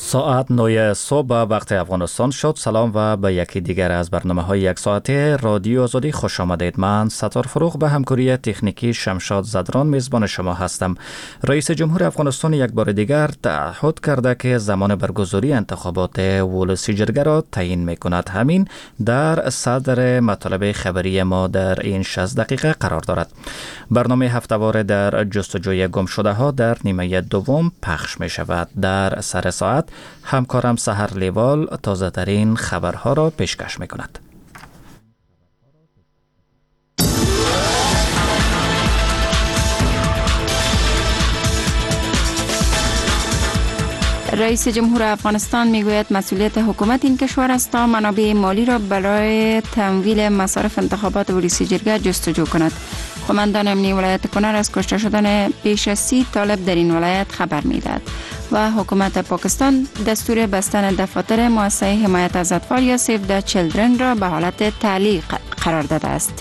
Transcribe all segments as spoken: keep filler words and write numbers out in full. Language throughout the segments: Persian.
ساعت نه صبح وقت افغانستان شد. سلام و به یکی دیگر از برنامه های یک ساعته رادیو آزادی خوش آمدید. من ستار فروغ به همکاری تکنیکی شمشاد زدران میزبان شما هستم. رئیس جمهور افغانستان یک بار دیگر تعهد کرده که زمان برگزاری انتخابات ولسی جرگه را تعیین میکند. همین در صدر مطالب خبری ما در این شصت دقیقه قرار دارد. برنامه هفته‌واره در جستجوی گم شده ها در نیمه دوم پخش می شود. در سر ساعت همکارم سحر لیوال تازه ترین خبرها را پیشکش می کند. رئیس جمهور افغانستان میگوید مسئولیت حکومت این کشور است تا منابع مالی را برای تمویل مصارف انتخابات ولسی جرگه جستجو کند. قماندان امنیه ولایت کنر از کشته شدن بیش از سی طالب در این ولایت خبر میداد و حکومت پاکستان دستور بستن دفاتر مؤسسه حمایت از اطفال یا سیو د چیلدرن را به حالت تعلیق قرار داده است.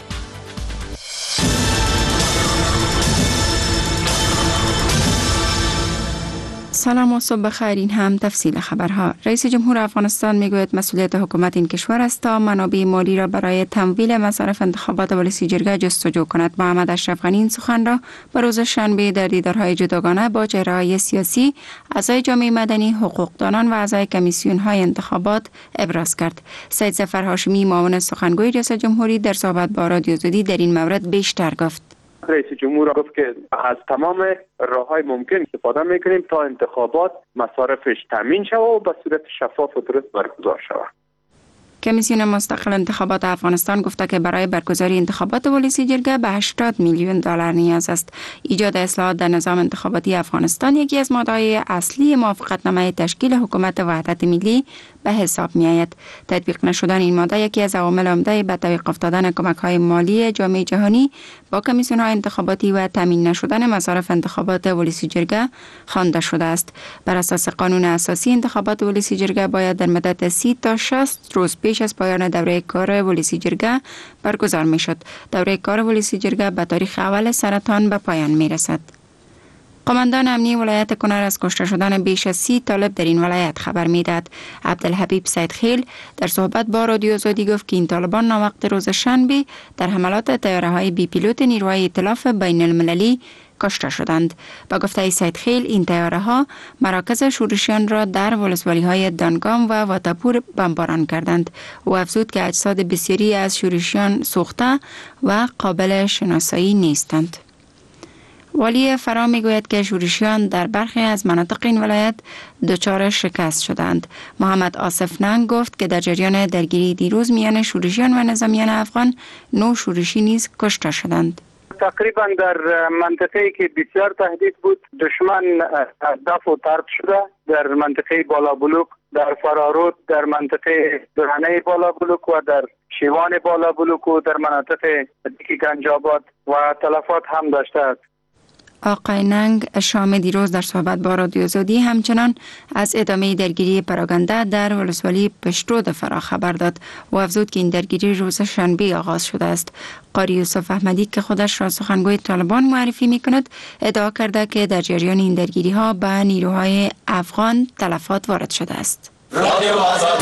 سلام و صبح بخیر. این هم تفصیل خبرها. رئیس جمهور افغانستان میگوید مسئولیت حکومت این کشور است تا منابع مالی را برای تمویل مصارف انتخابات ولسی جرگه جستجو کند. محمد اشرف غنی این سخن را به روز شنبه در دیدارهای جداگانه با چهره‌های سیاسی، اعضای جامعه مدنی، حقوقدانان و اعضای کمیسیون‌های انتخابات ابراز کرد. سید ظفر هاشمی معاون سخنگوی ریاست جمهوری در صحبت با رادیو آزادی در این مورد بیشتر گفت. رئیس جمهور گفت که از تمام راه‌های ممکن استفاده می‌کنیم تا انتخابات مصارفش تامین شود و به صورت شفاف و درست برگزار شود. کمیسیون مستقل انتخابات افغانستان گفته که برای برگزاری انتخابات ولسی جرگه به هشتاد میلیون دلار نیاز است. ایجاد اصلاحات در نظام انتخاباتی افغانستان یکی از ماده‌های اصلی موافقتنامه تشکیل حکومت وحدت ملی به حساب می آید. تطبیق نشدن این ماده یکی از عوامل عمده به توقف افتادن کمک‌های مالی جامعه جهانی با کمیسیون‌های انتخاباتی و تامین نشدن مصارف انتخابات ولسی جرگه خوانده شده است. بر اساس قانون اساسی انتخابات ولسی جرگه باید در مدت سی تا شصت روز پیش از پایان دوره کار ولسی جرگه برگزار می شد. دوره کار ولسی جرگه به تاریخ اول سرطان به پایان می رسد. قماندان امنیه ولایت کنر از کشته شدن بیش از سی طالب در این ولایت خبر میداد. عبدالحبیب سیدخیل در صحبت با رادیو آزادی گفت که این طالبان ناوقت روز شنبه در حملات طیاره‌های بی پیلوت نیروهای ائتلاف بین المللی کشته شدند. با گفته سیدخیل این طیاره‌ها مراکز شورشیان را در ولسوالی‌های دانگام و واتاپور بمباران کردند. او افزود که اجساد بسیاری از شورشیان سوخته و قابل شناسایی نیستند. والی فرا میگوید که شورشیان در برخی از مناطق این ولایت دچار شکست شدند. محمد آصف ننگ گفت که در جریان درگیری دیروز میان شورشیان و نظامیان افغان نو شورشی نیز کشته شدند. تقریبا در منطقه‌ای که بسیار تهدید بود دشمن دفع و طرد شده. در منطقه بالا بلوک، در فرارود، در منطقه درانه بالا بلوک و در شیوان بالا بلوک و در مناطق دیکی گنجاباد و تلفات هم داشته است. آقای ننگ شام دیروز در صحبت با رادیو آزادی همچنان از ادامه درگیری پراگنده در ولسوالی پشترود فرا خبر داد و افزود که این درگیری روز شنبه آغاز شده است. قاری یوسف احمدی که خودش را سخنگوی طالبان معرفی می کند ادعا کرده که در جریان این درگیری ها به نیروهای افغان تلفات وارد شده است. رادیو آزادی.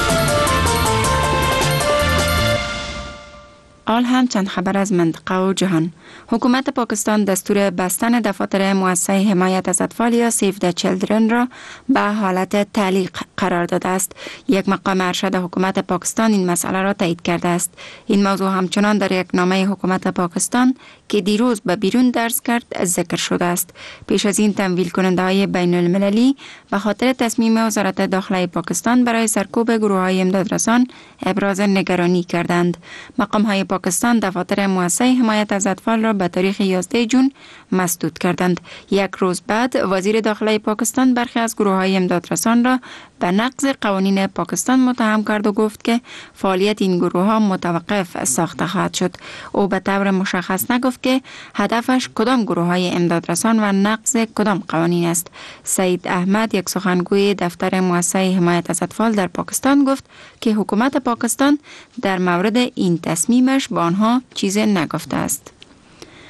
آل هم چند خبر از منطقه و جهان. حکومت پاکستان دستور بستن دفاتر مؤسسه حمایت از اطفال یا سیو د چیلدرن را به حالت تعلیق قرار داده است. یک مقام ارشد حکومت پاکستان این مسئله را تایید کرده است. این موضوع همچنان در یک نامه حکومت پاکستان که دیروز به بیرون درز کرد ذکر شده است. پیش از این تمویل کننده های بین المللی به خاطر تصمیم وزارت داخله پاکستان برای سرکوب گروه های امدادرسان ابراز نگرانی کردند. مقام های پاکستان دفاتر مؤسسه حمایت از اطفال را به تاریخ یازده جون مسدود کردند. یک روز بعد وزیر داخله پاکستان برخی از گروه های امدادرسان را به نقض قوانین پاکستان متهم کرد و گفت که فعالیت این گروه ها متوقف ساخته خواهد شد. او به طور مشخص نگفت که هدفش کدام گروه های امدادرسان و نقض کدام قوانین است. سید احمد یک سخنگوی دفتر مؤسسه حمایت از اطفال در پاکستان گفت که حکومت پاکستان در مورد این تصمیمش با آنها چیزی نگفته است.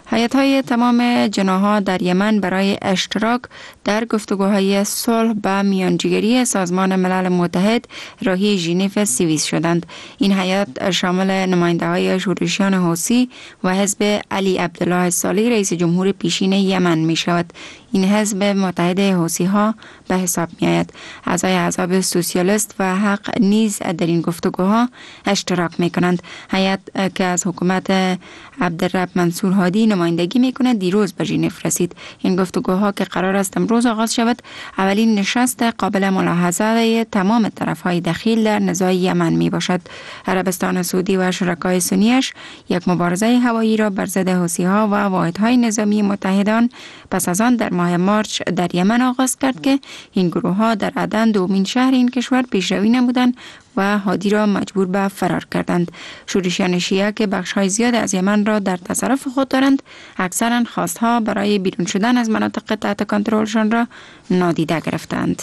هیئت‌های تمام جناح‌ها در یمن برای اشتراک در گفتگوهای صلح و میانجیگری سازمان ملل متحد راهی ژنو سوئیس شدند. این هیئت شامل نماینده‌های شورشیان حوثی و حزب علی عبدالله صالح رئیس جمهور پیشین یمن می شود. این حزب متحد حوثی‌ها به حساب می آید. اعضای احزاب سوسیالیست و حق نیز در این گفتگوها اشتراک می کنند. هیئت که از حکومت عبدالرب منصور هادی نمایندگی می کند دیروز به ژنو رسید. این گفتگوها که قرار است امروز آغاز شود، اولین نشست قابل ملاحظه تمام طرف‌های دخیل در نزاع یمن می باشد. عربستان سعودی و شرکای سنیش یک مبارزه هوایی را بر ضد حوثی‌ها و واحدهای نظامی متحدان پس از آن در ماه مارچ در یمن آغاز کرد که این گروه‌ها در عدن دومین شهر این کشور پیشروی نمودند و هادی را مجبور به فرار کردند. شورشیان شیعه که بخش‌های زیاد از یمن را در تصرف خود دارند، اکثرا خواستها برای بیرون شدن از مناطق تحت کنترلشان را نادیده گرفتند.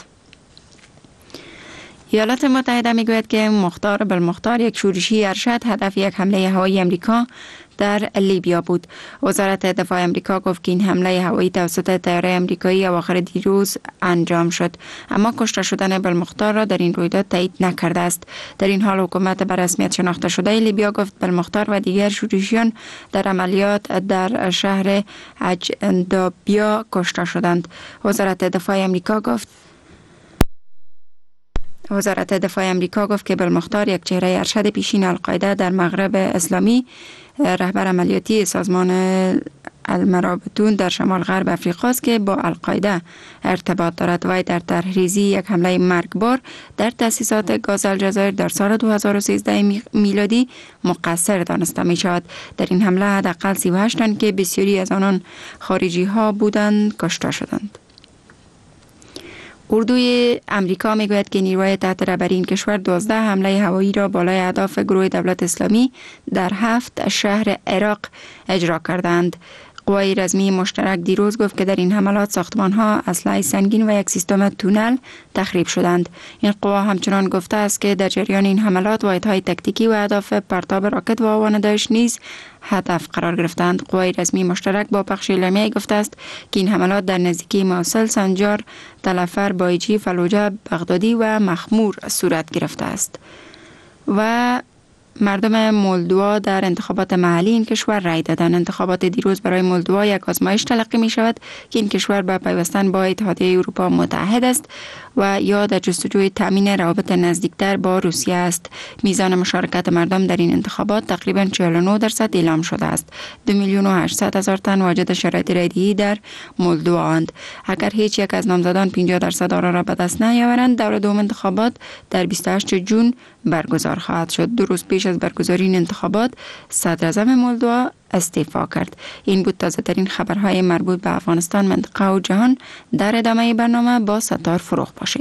ایالات متحده میگوید که مختار بالمختار، یک شورشی ارشد، هدف یک حمله هوایی امریکا در لیبیا بود. وزارت دفاع امریکا گفت که این حمله هوایی توسط طیاره امریکایی اواخر دیروز انجام شد، اما کشته شدن بالمختار را در این رویداد تایید نکرده است. در این حال حکومت به رسمیت شناخته شده لیبیا گفت بالمختار و دیگر شورشیان در عملیات در شهر اجدابیا کشته شدند. وزارت دفاع امریکا گفت وزارت دفاع امریکا گفت که بالمختار یک چهره ارشد پیشین القاعده در مغرب اسلامی، رهبر عملیاتی سازمان المرابطون در شمال غرب افریقا است که با القاعده ارتباط دارد. و در طرحریزی یک حمله مرگبار در تأسیسات گاز الجزایر در سال دو هزار و سیزده میلادی مقصر دانسته می شود. در این حمله حداقل سی و هشت تن که بسیاری از آنان خارجی ها بودند کشته شدند. اردوی امریکا میگوید که نیروهای تحت رهبری این کشور دوازده حمله هوایی را بالای اهداف گروه دولت اسلامی در هفت شهر عراق اجرا کردند. قوای رزمی مشترک دیروز گفت که در این حملات ساختمان‌ها، اسلحه سنگین و یک سیستم تونل تخریب شدند. این قوا همچنان گفته است که در جریان این حملات واحدهای تکتیکی و اهداف پرتاب راکت و آوان داعش نیز هدف قرار گرفتند. قوای رزمی مشترک با پخش اعلامیه‌ای گفته است که این حملات در نزدیکی موصل، سنجار، تلفر، بایجی، فلوجه، بغدادی و مخمور صورت گرفته است. و مردم مولدوا در انتخابات محلی این کشور رای دادند. انتخابات دیروز برای مولدوا یک آزمایش تلقی می شود که این کشور به پیوستن با اتحادیه اروپا متحد است و یا در جستجوی تامین روابط نزدیکتر با روسیه است. میزان مشارکت مردم در این انتخابات تقریباً چهل و نه درصد اعلام شده است. دو میلیون و هشتصد هزار تن واجد شرایط رایدهی در مولدوا اند. اگر هیچ یک از نامزدان پنجاه درصد آرا را به دست نیاورند، دور دوم انتخابات در بیست و هشتم ژوئن برگزار خواهد شد. دو روز پیش از برگزاری این انتخابات صدر اعظم مولدوا استعفا کرد. این بود تازه ترین خبرهای مربوط به افغانستان، منطقه و جهان. در ادامه برنامه با ستار فروغ باشید.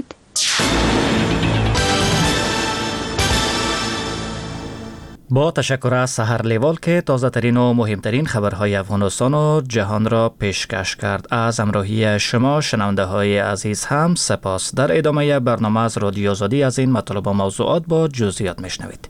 با تشکر از سحر لیوال که تازه ترین و مهمترین خبرهای افغانستان و جهان را پیشکش کرد. از همراهی شما شنونده های عزیز هم سپاس. در ادامه برنامه از رادیو آزادی از این مطالب و موضوعات با جزئیات میشنوید.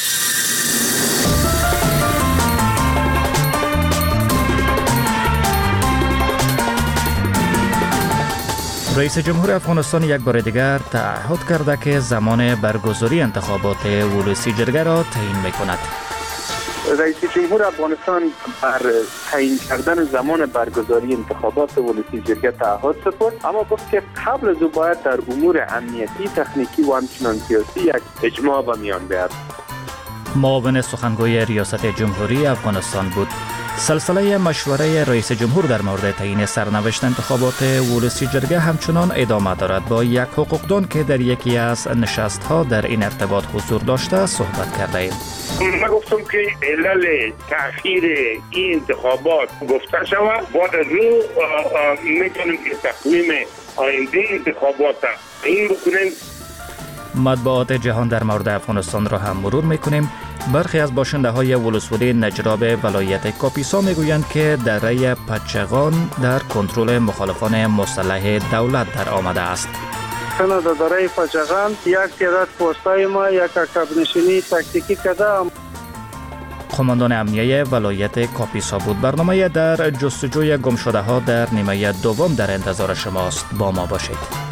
رئیس جمهور افغانستان یک بار دیگر تعهد کرده که زمان برگزاری انتخابات ولسی جرگه را تعیین می‌کند. رئیس جمهور افغانستان بر تعیین کردن زمان برگزاری انتخابات ولسی جرگه تعهد سپرد، اما گفت که قبل از او باید در امور امنیتی، تکنیکی و همچنین سیاسی یک اجماع به میان بیاید. معاون سخنگوی ریاست جمهوری افغانستان بود. سلسله مشوره رئیس جمهور در مورد تعیین سرنوشت انتخابات ولسی جرگه همچنان ادامه دارد. با یک حقوقدان که در یکی از نشست‌ها در این ارتباط حضور داشته صحبت کرده ایم. من گفتم که علل تأخیر این انتخابات گفته شود، بعد از اون میتونیم که تقویم آینده انتخابات تعیین بکنیم. مطبوعات جهان در مورد افغانستان را هم مرور میکنیم. برخی از باشنده های ولسوالی نجراب ولایت کاپیسا میگویند که دره پچغان در کنترل مخالفان مسلح دولت در آمده است. در دره پچغان یک تعداد پستای ما یک عقب نشینی تاکتیکی کرده. قماندان امنیه ولایت کاپیسا بود. برنامه در جستجوی گم شده ها در نیمه دوم در انتظار شماست. با ما باشید.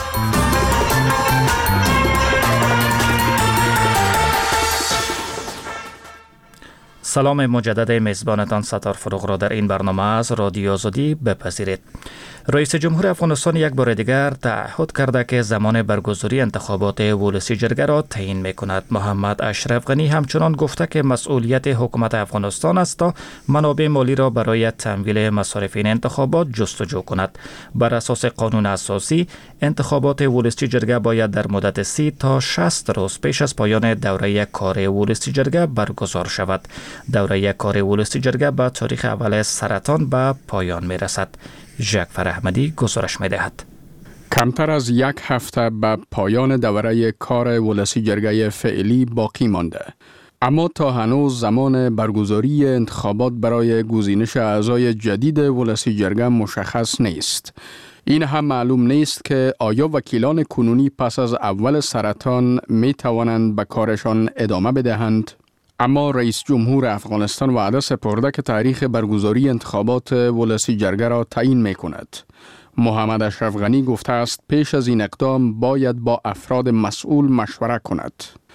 سلام مجدد میزبانتان ستار فروغ را در این برنامه از رادیو آزادی بپذیرید. رئیس جمهور افغانستان یک بار دیگر تعهد کرده که زمان برگزاری انتخابات ولسی جرگه را تعیین میکند. محمد اشرف غنی همچنان گفته که مسئولیت حکومت افغانستان است تا منابع مالی را برای تمویل مصارف این انتخابات جستجو کند. بر اساس قانون اساسی انتخابات ولسی جرگه باید در مدت سی تا شصت روز پیش از پایان دوره کار ولسی جرگه برگزار شود. دوره کار ولسی جرگه به تاریخ اول سرطان به پایان می رسد. جعفر احمدی گزارش می دهد. کمتر از یک هفته به پایان دوره کار ولسی جرگه فعلی باقی مانده. اما تا هنوز زمان برگزاری انتخابات برای گزینش اعضای جدید ولسی جرگه مشخص نیست. این هم معلوم نیست که آیا وکیلان کنونی پس از اول سرطان می توانند به کارشان ادامه بدهند. اما رئیس جمهور افغانستان وعده سپرده که تاریخ برگزاری انتخابات ولسی جرگه را تعیین می کند. محمد اشرف غنی گفته است پیش از این اقدام باید با افراد مسئول مشوره کند.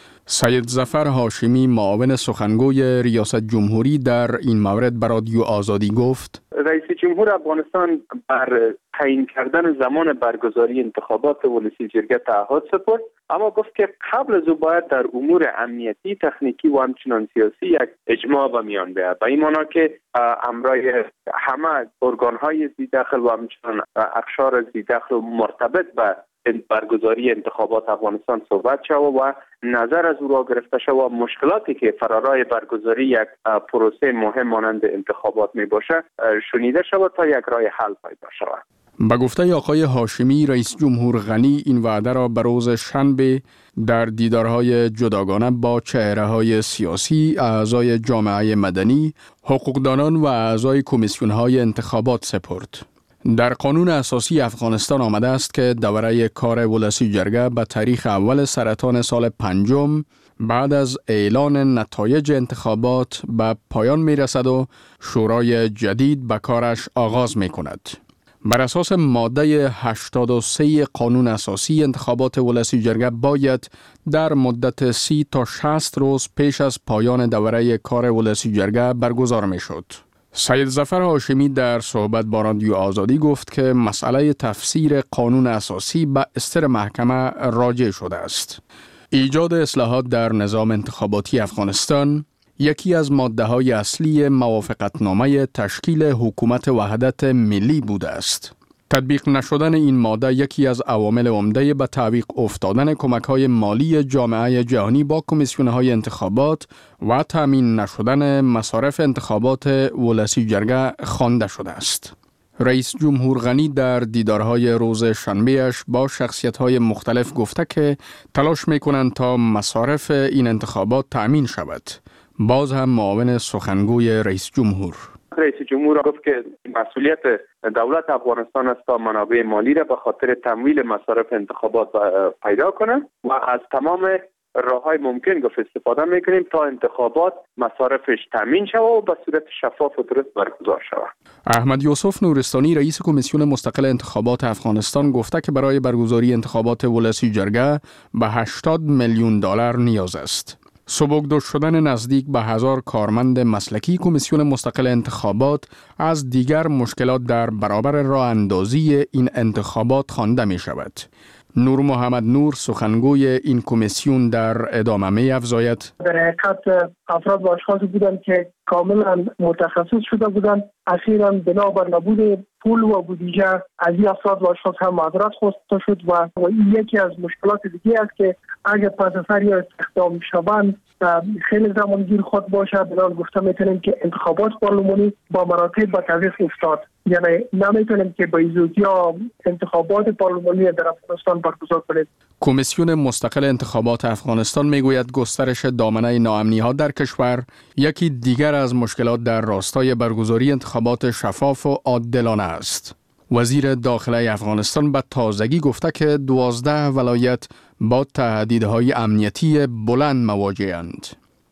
سید ظفر هاشمی معاون سخنگوی ریاست جمهوری در این مورد به رادیو آزادی گفت: رئیس جمهور افغانستان بر تعیین کردن زمان برگزاری انتخابات ولسی جرگه تعهد سپرد، اما گفت که قبل از او باید در امور امنیتی، تکنیکی و همچنان سیاسی یک اجماع به میان بیاید. به این معنی که امرای همه ارگان‌های ذی‌دخل و همچنان اقشار ذی‌دخل مرتبط به برگزاری انتخابات افغانستان صحبت شود و نظر از او را گرفته شود و مشکلاتی که فرارای برگزاری یک پروسه مهم مانند انتخابات می باشد شنیده شود تا یک راه حل پیدا شود. با گفته آقای هاشمی، رئیس جمهور غنی این وعده را به روز شنبه در دیدارهای جداگانه با چهره‌های سیاسی، اعضای جامعه مدنی، حقوقدانان و اعضای کمیسیون‌های انتخابات سپرد. در قانون اساسی افغانستان آمده است که دوره کار ولسی جرگه به تاریخ اول سرطان سال پنجم بعد از اعلان نتایج انتخابات به پایان می رسد و شورای جدید به کارش آغاز می کند. بر اساس ماده هشتاد و سه قانون اساسی انتخابات ولسی جرگه باید در مدت سی تا شصت روز پیش از پایان دوره کار ولسی جرگه برگزار می شد. سید ظفر هاشمی در صحبت با رادیو آزادی گفت که مسئله تفسیر قانون اساسی به استر محکمه راجع شده است. ایجاد اصلاحات در نظام انتخاباتی افغانستان یکی از ماده‌های اصلی موافقتنامه تشکیل حکومت وحدت ملی بوده است. تطبیق نشدن این ماده یکی از عوامل عمده به تعویق افتادن کمک‌های مالی جامعه جهانی با کمیسیون‌های انتخابات و تامین نشدن مصارف انتخابات ولسی جرگه خوانده شده است. رئیس جمهور غنی در دیدارهای روز شنبه‌اش با شخصیت‌های مختلف گفته که تلاش می‌کنند تا مصارف این انتخابات تامین شود. باز هم معاون سخنگوی رئیس جمهور رئیس جمهور گفت که مسئولیت دولت افغانستان است تا منابع مالی را به خاطر تمویل مصارف انتخابات پیدا کنند و از تمام راه‌های ممکن گفت استفاده می‌کنیم تا انتخابات مصارفش تامین شود و به صورت شفاف و درست برگزار شود. احمد یوسف نورستانی رئیس کمیسیون مستقل انتخابات افغانستان گفته که برای برگزاری انتخابات ولسی جرگه به هشتاد میلیون دلار نیاز است. سبکدوش شدن نزدیک به هزار کارمند مسلکی کمیسیون مستقل انتخابات از دیگر مشکلات در برابر راه اندازی این انتخابات خوانده می شود. نور محمد نور سخنگوی این کمیسیون در ادامه می افزاید: در حقیقت افراد و اشخاصی بودند که کاملا متخصص شده بودند. اخیراً بنابر نبود پول و بودجه از این افراد و اشخاص هم معذرت خواسته شد و این یکی از مشکلات دیگه است که اگر پس از هر استخدام شوند خیلی زمانگیر خود باشه. بنابراین گفته میتونیم که انتخابات پارلمانی با مراتب به تعویق افتاد، یعنی نمیتونیم که با زودی انتخابات پارلمانی در افغانستان برگزار کنیم. کمیسیون مستقل انتخابات افغانستان میگوید گسترش دامنه ناامنی‌ها در کشور یکی دیگر از مشکلات در راستای برگزاری انتخابات شفاف و عادلانه است. وزیر داخله افغانستان به تازگی گفته که دوازده ولایت با تهدیدهای امنیتی بلند مواجه‌اند.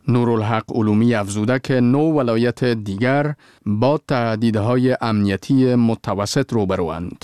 نورالحق علومی افزوده که نو ولایت دیگر با تهدیدهای امنیتی متوسط روبروند.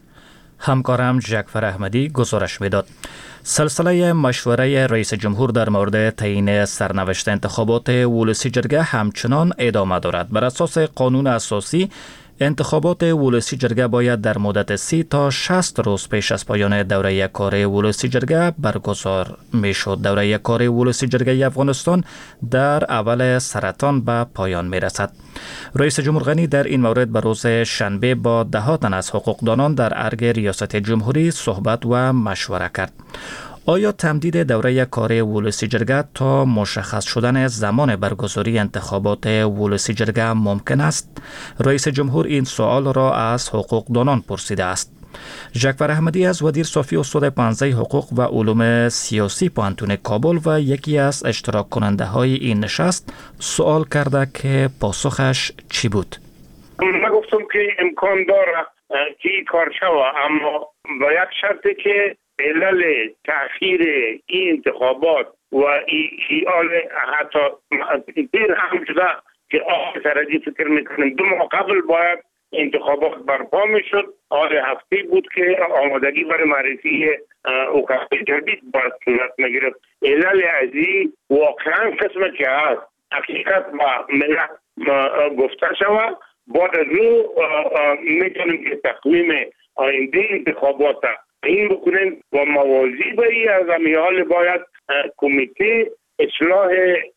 همکارم جعفر احمدی گزارش میداد. سلسله مشوره رئیس جمهور در مورد تعیین سرنوشت انتخابات ولسی جرگه همچنان ادامه دارد. بر اساس قانون اساسی انتخابات ولسی جرگه باید در مدت سی تا شصت روز پیش از پایان دوره کار ولسی جرگه برگزار می شد. دوره کار ولسی جرگه افغانستان در اول سرطان به پایان می رسد. رئیس جمهور غنی در این مورد به روز شنبه با ده ها تن از حقوقدانان در ارگ ریاست جمهوری صحبت و مشوره کرد. آیا تمدید دوره کار ولسی جرگه تا مشخص شدن زمان برگزاری انتخابات ولسی جرگه ممکن است؟ رئیس جمهور این سوال را از حقوقدانان پرسیده است. جعفر احمدی از ودیر صافی استاد پانزده حقوق و علوم سیاسی پوهنتون کابل و یکی از اشتراک کننده های این نشست سوال کرده که پاسخش چی بود؟ من گفتم که امکان داره که این کار شود، اما با یک شرطی که علل تأخیر این انتخابات و ایال حتی دیر هم شده که آقای سرجی فکر میکنیم دو ماه قبل باید انتخابات برپا میشد. آل هفته بود که آمادگی برای معرفی اوقات جدید باید صورت میگرفت. علل ازی واقعا قسمت که هست حقیقت با ملت گفته شود. بعد از او میتونیم که تقویم آینده انتخابات این بکنیم و موازی به این از همین حال باید کمیته اصلاح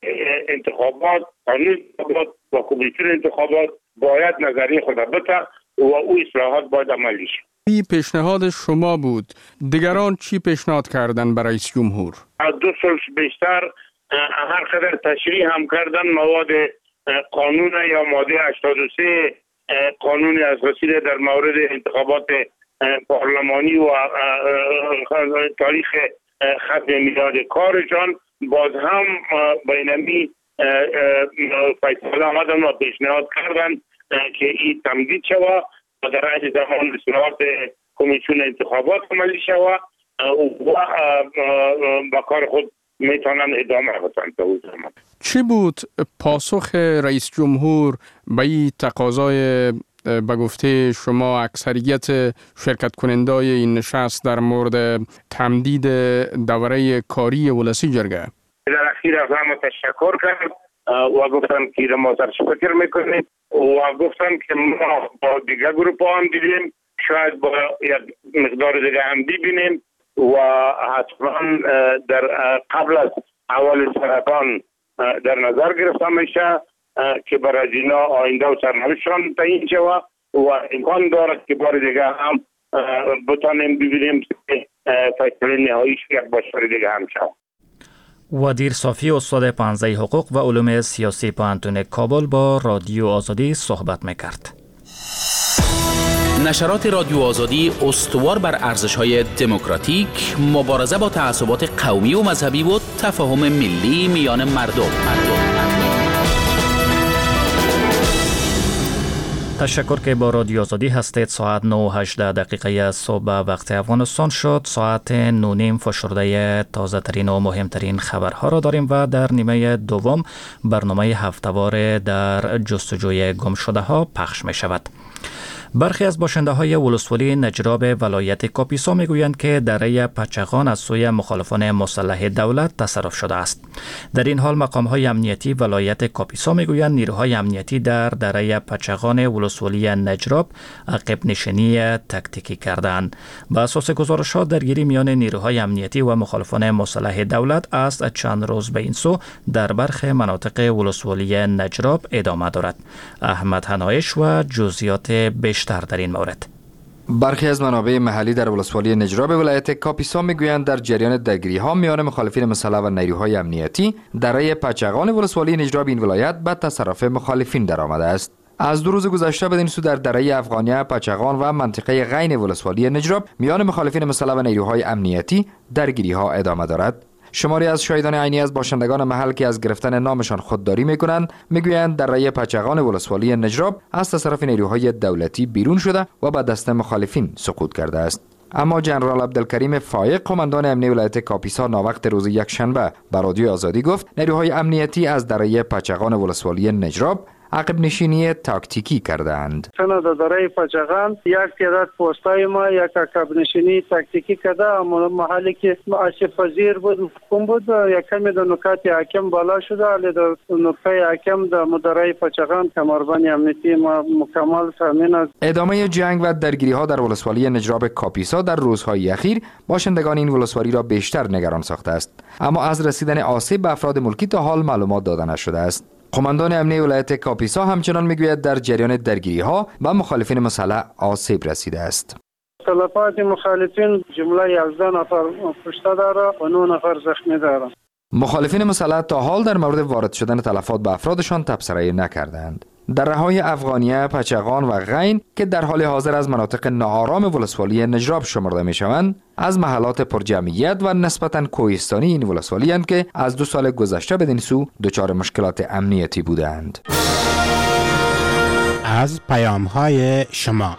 انتخابات قانون انتخابات و کمیسیون انتخابات باید نظریه خود بده و او اصلاحات باید عملی شد. این پیشنهاد شما بود. دیگران چی پیشنهاد کردن برای رئیس جمهور؟ از دو سال بیشتر هر قدر تشریح هم کردن مواد قانون یا ماده هشتاد و سه قانون اساسی در مورد انتخابات پارلمانی و تاریخ ختم میلاد کارشان باز هم بینمی فیصله آمدن و پیشنهاد کردن که این تمدید شود و در عهد زمان اصلاحات کمیسیون انتخابات عملی شود و با کار خود میتونن ادامه بدن. چی بود پاسخ رئیس جمهور به این تقاضای به گفته شما اکثریت شرکت کنندای این نشست در مورد تمدید دوره کاری ولسی جرگه؟ در اخیر از همه تشکر کرد و گفتم که ما سرش فکر میکنیم و گفتم که ما با دیگه گروپ هم دیدیم، شاید با یک مقدار دیگه هم ببینیم و حتما در قبل از اول سرطان در نظر گرفته میشه که برای اینا آینده و سرنوشتشان تعیین شود و امکان دارد که بار دیگه هم بتانیم ببینیم که فیصله نهاییش یک بار دیگه هم شود. ودیر صافی استاد پانزده حقوق و علوم سیاسی پوهنتون کابل با رادیو آزادی صحبت میکرد. نشرات رادیو آزادی استوار بر ارزش‌های دموکراتیک، مبارزه با تعصبات قومی و مذهبی و تفاهم ملی میان مردم. تشکر که با رادیو آزادی هستید. ساعت نه و هجده دقیقه صبح وقت افغانستان شد. ساعت نه نیم فشرده تازه ترین و مهمترین خبرها را داریم و در نیمه دوم برنامه هفته‌وار در جستجوی گم شده ها پخش می شود. برخی از باشنده های ولسوالی نجراب ولایت کاپیسا می گویند که دره پچغان از سوی مخالفان مسلح دولت تصرف شده است. در این حال مقام های امنیتی ولایت کاپیسا می گویند نیروهای امنیتی در دره پچغان ولسوالی نجراب عقب نشینی تکتیکی کردند. به اساس گزارشات درگیری میان نیروهای امنیتی و مخالفان مسلح دولت از چند روز به این سو در برخی مناطق ولسوالی نجراب ادامه دارد. احمد حنایش و جزئیات بیشتر در این مورد. برخی از منابع محلی در ولسوالی نجراب ولایت کاپیسا میگویند در جریان درگیری ها میان مخالفین مسلح و نیروهای امنیتی دره پچغان ولسوالی نجراب این ولایت به تصرف مخالفین درآمده است. از دو روز گذشته بدین سو در دره افغانیه پچغان و منطقه غین ولسوالی نجراب میان مخالفین مسلح و نیروهای امنیتی درگیری ها ادامه دارد. شماری از شاهدان عینی از باشندگان محل که از گرفتن نامشان خودداری میکنند میگویند دره پچغان ولسوالی نجراب از تصرف نیروهای دولتی بیرون شده و به دست مخالفین سقوط کرده است. اما جنرال عبدالکریم فایق قماندان امنیه ولایت کاپیسا ناوقت روز یکشنبه به رادیو آزادی گفت نیروهای امنیتی از دره پچقان ولسوالی نجراب عقب نشینی تاکتیکی کردند. چون در دره پچقان یک تعداد پستای ما یک عقب نشینی تاکتیکی کرده، اما محلی که آسیب پذیر بود محکوم بود یک کمی در نکات حاکم بالا شده، ولی در نقطه حاکم در دره پچقان کمربند امنیتی ما مکمل تامین است. ادامه جنگ و درگیری ها در ولسوالی نجراب کاپیسا در روزهای اخیر باشندگان این ولسوالی را بیشتر نگران ساخته است، اما از رسیدن آسیب به افراد ملکی تا حال معلومات داده نشده است. قماندان امنیه ولایت کاپیسا همچنان میگوید در جریان درگیری ها و مخالفین مسلح آسیب رسیده است. تلفات مخالفین جمله یازده نفر کشته داره و نه نفر زخمی داره. مخالفین مسلح تا حال در مورد وارد شدن تلفات به افرادشان تبصره نکردند. دره‌های افغانیه، پچقان و غین که در حال حاضر از مناطق ناآرام ولسوالی نجراب شمرده میشوند، از محلات پرجمعیت و نسبتاً کوهستانی این ولسوالی اند که از دو سال گذشته بدین سو دچار مشکلات امنیتی بودند. از پیام‌های شما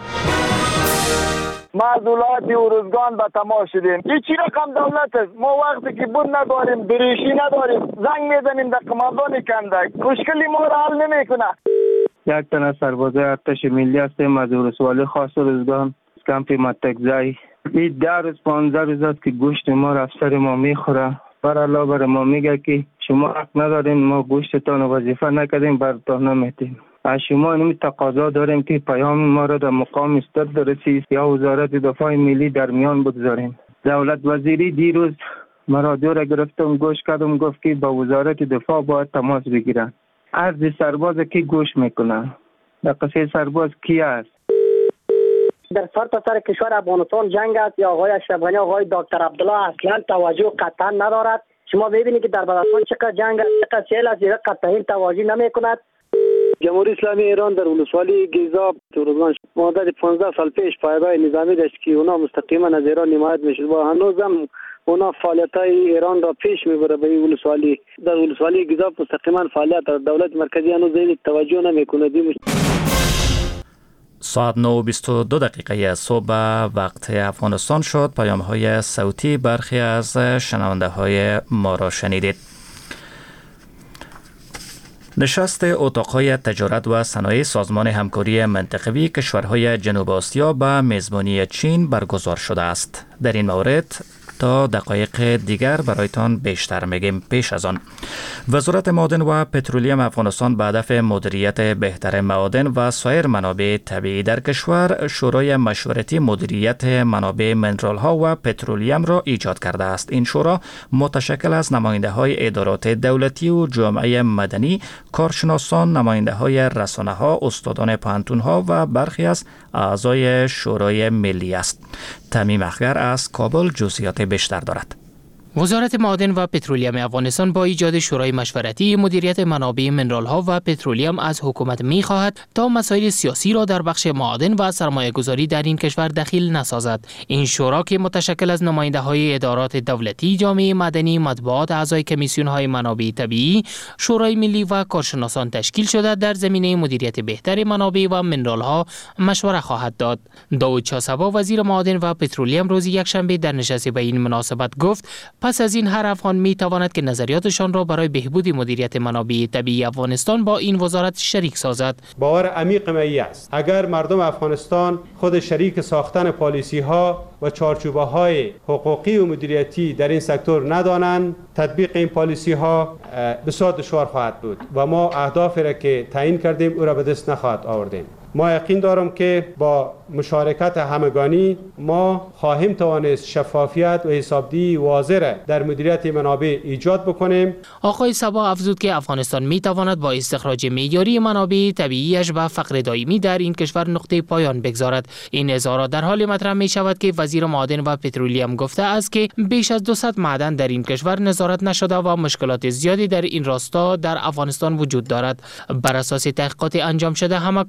معضولات اروزگان به تماش شدیم. این چی رقم دولت است؟ ما وقتی که بود نداریم، بریشی نداریم، زنگ میزنیم در قماندان کندک، مشکلی ما را حل نمیکنه. یک تن سربازای ارتش ملی هستیم از ولسوالی خاص اروزگان، کمپ متکزای. این ده روز پانزده روز است که گوشت ما را افسر ما میخوره. بر الله بر ما میگه که شما حق ندارین، ما گوشتتان وظیفه نکردیم، برتان نمیتیم. از شما اینمی تقاضا داریم که پیام ما را در مقام استاد رسید یا وزارت دفاع ملی در میان بگذاریم. دولت وزیری دیروز مرادیو را گرفتم گوش کردم، گفت که با وزارت دفاع باید تماس بگیرن. عرض سرباز کی گوش میکنه؟ در قصه سرباز کی است؟ در سر تا سر کشور افغانستان جنگ است یا آقای اشرف غنی آقای دکتر عبدالله اصلا توجه قطعا ندارد. شما ببینید که در بلوچستان چقدر جنگ است، چقدر سیل است، قطعا توجه نمیکند. جمهوری اسلامی ایران در ولسوالی گیزاب روزگان مدت پانزده سال پیش پایگاه نظامی داشت که اونا مستقیما از ایران حمایت میشد و هنوزم اونا فعالیت‌های ایران را پیش میبره به این ولسوالی. در ولسوالی گیزاب مستقیما فعالیت در دولت مرکزی هنوز این توجه نمیکنه. ساعت نه و بیست و دو دقیقه صبح وقت افغانستان شد. پیام های صوتی برخی از شنونده های ما را شنیدید. نشست اتاق‌های تجارت و صنایع سازمان همکاری منطقوی کشورهای جنوب آسیا به میزبانی چین برگزار شده است. در این مورد تا دقایق دیگر برایتان بیشتر میگیم. پیش از آن وزارت معادن و پترولیم افغانستان به هدف مدیریت بهتر معادن و سایر منابع طبیعی در کشور شورای مشورتی مدیریت منابع منرال ها و پترولیم را ایجاد کرده است. این شورا متشکل از نماینده های ادارات دولتی و جامعه مدنی، کارشناسان، نماینده های رسانه ها، استادان پانتون ها و برخی از اعضای شورای ملی است. تمیم اخگر از کابل جزئیات بیشتر دارد. وزارت معادن و پترولیم افغانستان با ایجاد شورای مشورتی مدیریت منابع منرال ها و پترولیم از حکومت می خواهد تا مسائل سیاسی را در بخش معادن و سرمایه گذاری در این کشور دخیل نسازد. این شورا که متشکل از نماینده های ادارات دولتی، جامعه مدنی، مطبوعات، اعضای کمیسیون های منابع طبیعی، شورای ملی و کارشناسان تشکیل شده در زمینه مدیریت بهتر منابع و منرال ها مشوره خواهد داد. داود چاسبا وزیر معادن و پترولیم روز یکشنبه در نشست به این مناسبت گفت پس از این هر افغان می تواند که نظریاتشان را برای بهبود مدیریت منابع طبیعی افغانستان با این وزارت شریک سازد. باور عمیق من است اگر مردم افغانستان خود شریک ساختن پالیسی ها و چارچوبه های حقوقی و مدیریتی در این سکتور ندانند، تطبیق این پالیسی ها بسیار دشوار خواهد بود و ما اهدافی را که تعیین کردیم او را به دست نخواهد آوردیم. ما یقین دارم که با مشارکت همگانی ما خواهیم توانست شفافیت و حسابدهی واضح در مدیریت منابع ایجاد بکنیم. آقای صبا افزود که افغانستان می تواند با استخراج معیاری منابع طبیعیش و فقر دائمی در این کشور نقطه پایان بگذارد. این اظهارات در حال مطرح می شود که وزیر معادن و پترولیم گفته است که بیش از دویست معدن در این کشور نظارت نشده و مشکلات زیادی در این راستا در افغانستان وجود دارد. بر اساس تحقیقات انجام شده همکنون افغانستان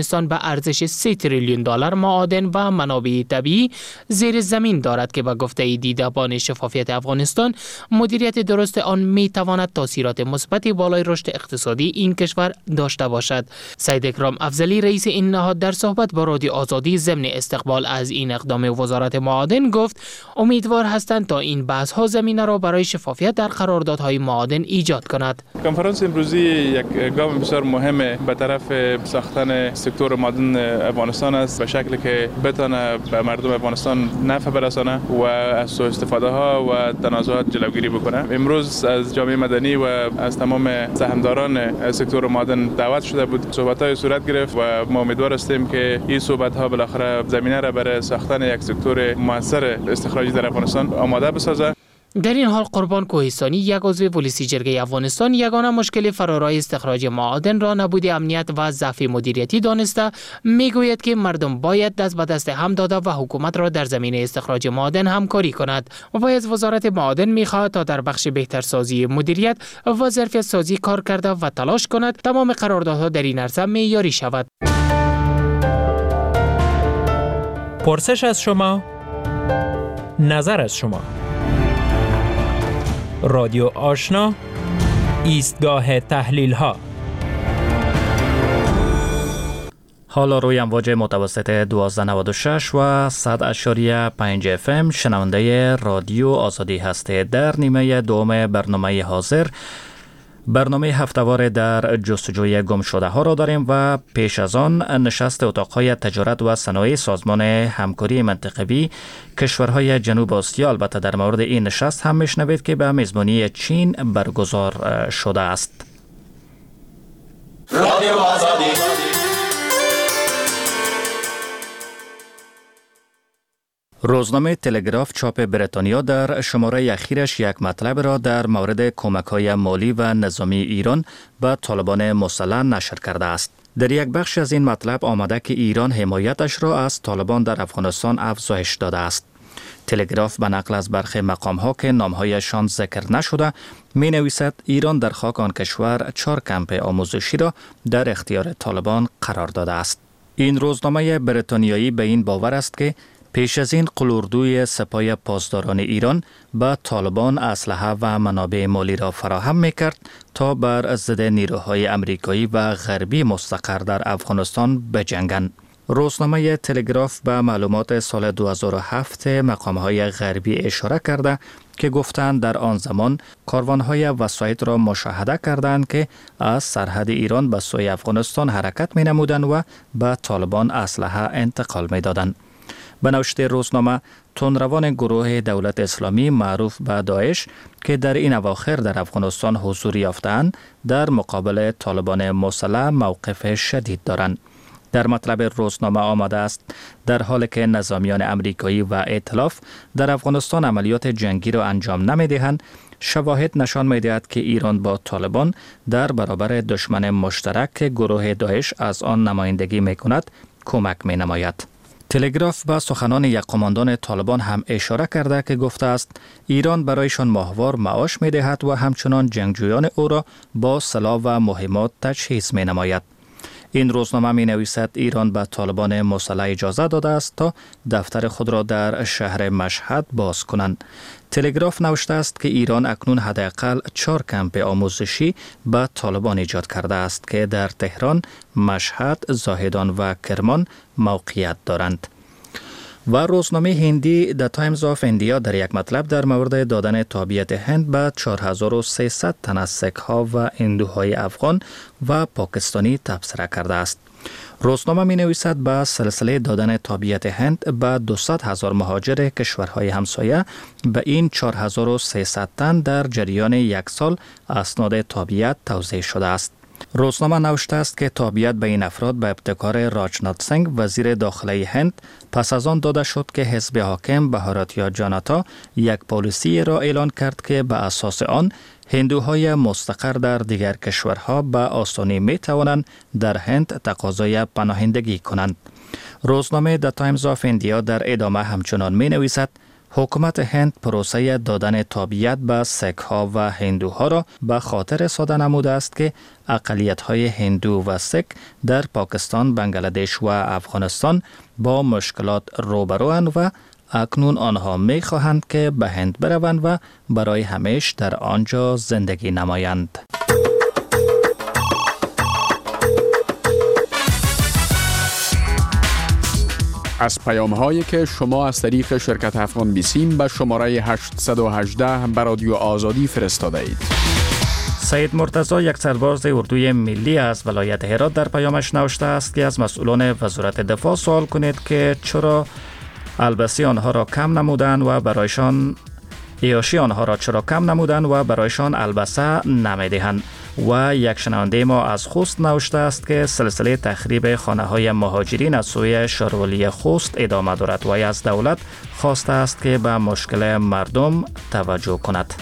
افغانستان به ارزش سه تریلیون دلار معادن و منابع طبیعی زیر زمین دارد که به گفته دیدبان شفافیت افغانستان مدیریت درست آن می تواند تاثیرات مثبت بالای رشد اقتصادی این کشور داشته باشد. سید اکرام افضلی رئیس این نهاد در صحبت با رادیو آزادی ضمن استقبال از این اقدام وزارت معادن گفت امیدوار هستند تا این بحث ها زمینه را برای شفافیت در قراردادهای معادن ایجاد کند. کنفرانس امروزی یک گام بسیار مهم به طرف ساختن سکتور معادن افغانستان است به شکلی که بتونه به مردم افغانستان نفع برسانه و از سوء استفاده ها و تنازعات جلوگیری بکنه. امروز از جامعه مدنی و از تمام سهامداران سکتور معادن دعوت شده بود، صحبت‌های صورت گرفت و ما امیدوار هستیم که این صحبت‌ها بالاخره زمینه را برای ساختن یک سکتور موثر استخراجی در افغانستان آماده بسازه. در این حال قربان کوهستانی یک عضو پلیسی جرگه افغانستان یگانه مشکل فرارای استخراج معادن را نبود امنیت و ضعف مدیریتی دانسته میگوید که مردم باید دست به دست هم داده و حکومت را در زمینه استخراج معادن همکاری کند و از وزارت معادن میخواهد تا در بخش بهترسازی مدیریت و ظرفیت سازی کار کرده و تلاش کند تمام قراردادها در این عرصه معیاری شود. پرسش از شما، نظر از شما. رادیو آشنا، ایستگاه تحلیل ها. حالا روی امواج متوسط دوازده نود و شش و صد اشاریه پنج اف ام شنونده رادیو آزادی هستید. در نیمه دوم برنامه حاضر برنامه هفته‌وار در جستجوی گم شده ها را داریم و پیش از آن نشست اتاقهای تجارت و صنایع سازمان همکاری منطقوی کشورهای جنوب آسیا البته در مورد این نشست هم میشنوید که به میزبانی چین برگزار شده است. رادیو آزادی روزنامه تلگراف چاپ بریتانیا در شماره اخیرش یک مطلب را در مورد کمک‌های مالی و نظامی ایران به طالبان مسلح نشر کرده است. در یک بخش از این مطلب آمده که ایران حمایتش را از طالبان در افغانستان افزایش داده است. تلگراف به نقل از برخی مقام‌ها که نام‌هایشان ذکر نشده می نویسد ایران در خاک آن کشور چهار کمپ آموزشی را در اختیار طالبان قرار داده است. این روزنامه بریتانیایی به این باور است که پیش از این قلوردوی سپاه پاسداران ایران به طالبان اسلحه و منابع مالی را فراهم می‌کرد تا بر ضد نیروهای امریکایی و غربی مستقر در افغانستان بجنگند. روزنامه تلگراف به معلومات سال دو هزار و هفت مقام‌های غربی اشاره کرده که گفتند در آن زمان کاروان‌های وسایط را مشاهده کردند که از سرحد ایران به سوی افغانستان حرکت می‌نمودند و به طالبان اسلحه انتقال می‌دادند. به نوشته روزنامه، تندروان گروه دولت اسلامی معروف به داعش که در این اواخر در افغانستان حضور یافتند در مقابل طالبان مسلح موقف شدید دارند. در مطلب روزنامه آمده است در حالی که نظامیان امریکایی و ائتلاف در افغانستان عملیات جنگی را انجام نمی‌دهند، شواهد نشان می‌دهد که ایران با طالبان در برابر دشمن مشترک گروه داعش از آن نمایندگی می‌کند کمک می‌نماید. تلگراف به سخنان یک قماندان طالبان هم اشاره کرده که گفته است ایران برایشان ماهوار معاش می دهد و همچنان جنگجویان او را با سلاح و مهمات تجهیز می نماید. این روزنامه می نویسد ایران به طالبان مسلح اجازه داده است تا دفتر خود را در شهر مشهد باز کنند. تلگراف نوشته است که ایران اکنون حداقل چهار کمپ آموزشی به طالبان ایجاد کرده است که در تهران، مشهد، زاهدان و کرمان موقعیت دارند. و روزنامه هندی د تایمز آف ایندیا در یک مطلب در مورد دادن تابعیت هند به چهار هزار و سیصد تن از سک‌ها و هندوهای افغان و پاکستانی تبصره کرده است. روزنامه می نویسد به سلسله دادن تابعیت هند به دویست هزار مهاجر کشورهای همسایه به این چهار هزار و سیصد تن در جریان یک سال اسناد تابعیت توزیع شده است. روزنامه نوشته است که تابعیت به این افراد به ابتکار راجنات سنگ وزیر داخلی هند پس از آن داده شد که حزب حاکم بهاراتیا جاناتا یک پالیسی را اعلان کرد که به اساس آن هندوهای مستقر در دیگر کشورها به آسانی می توانند در هند تقاضای پناهندگی کنند. روزنامه د تایمز آف ایندیا در ادامه همچنان می نویسد حکومت هند پروسه دادن تابعیت به سیک ها و هندوها را به خاطر ساده نموده است که اقلیت های هندو و سیک در پاکستان، بنگلادش و افغانستان با مشکلات روبروند و اکنون آنها می خواهند که به هند بروند و برای همیشه در آنجا زندگی نمایند. از پیام هایی که شما از طریق شرکت افغان بیسیم به شماره هشت یک هشت به رادیو آزادی فرستاده اید. سید مرتضی، یک سرباز اردوی ملی از ولایت هرات، در پیامش نوشته است که از مسئولان وزارت دفاع سوال کنید که چرا البسی آنها را کم نمودند و برایشان عیاشی آنها را چرا کم نمودند و برایشان البسه نمیدهند. و یک شنونده ما از خوست نوشته است که سلسله تخریب خانه های مهاجرین از سوی شاروالی خوست ادامه دارد و از دولت خواسته است که به مشکل مردم توجه کند.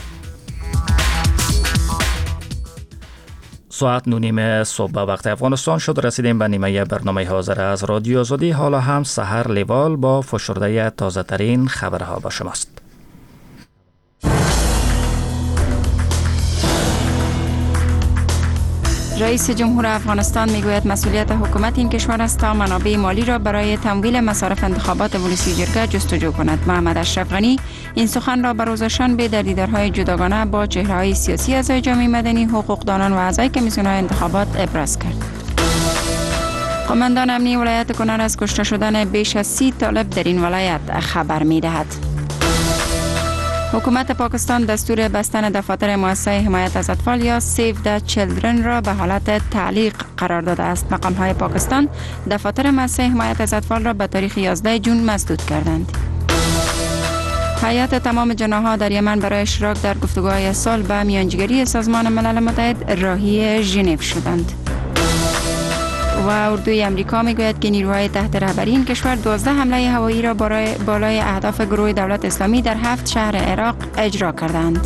ساعت نونیم صبح به وقت افغانستان شد. رسیدیم به نیمه برنامه حاضر از رادیو آزادی. حالا هم سحر لیوال با فشرده تازه ترین خبرها با شماست. رئیس جمهور افغانستان میگوید مسئولیت حکومت این کشور است تا منابع مالی را برای تمویل مصارف انتخابات ولسی جرگه جستجو کند. محمد اشرف غنی این سخن را به روز شنبه در دیدارهای جداگانه با چهره‌های سیاسی، اعضای جامعه مدنی، حقوقدانان و اعضای کمیسیون‌های انتخابات ابراز کرد. قماندان امنیه ولایت کنر از کشته شدن بیش از سی طالب در این ولایت خبر می‌دهد. حکومت پاکستان دستور بستن دفاتر مؤسسه حمایت از اطفال یا سیو د چیلدرن را به حالت تعلیق قرار داده است. مقام‌های پاکستان دفاتر مؤسسه حمایت از اطفال را به تاریخ یازده جون مسدود کردند. هیئت تمام جناح‌ها در یمن برای اشتراک در گفتگوهای صلح به میانجیگری سازمان ملل متحد راهی ژنو شدند. و اردوی امریکا میگوید که نیروهای تحت رهبری این کشور دوازده حمله هوایی را بالای اهداف گروه دولت اسلامی در هفت شهر عراق اجرا کردند.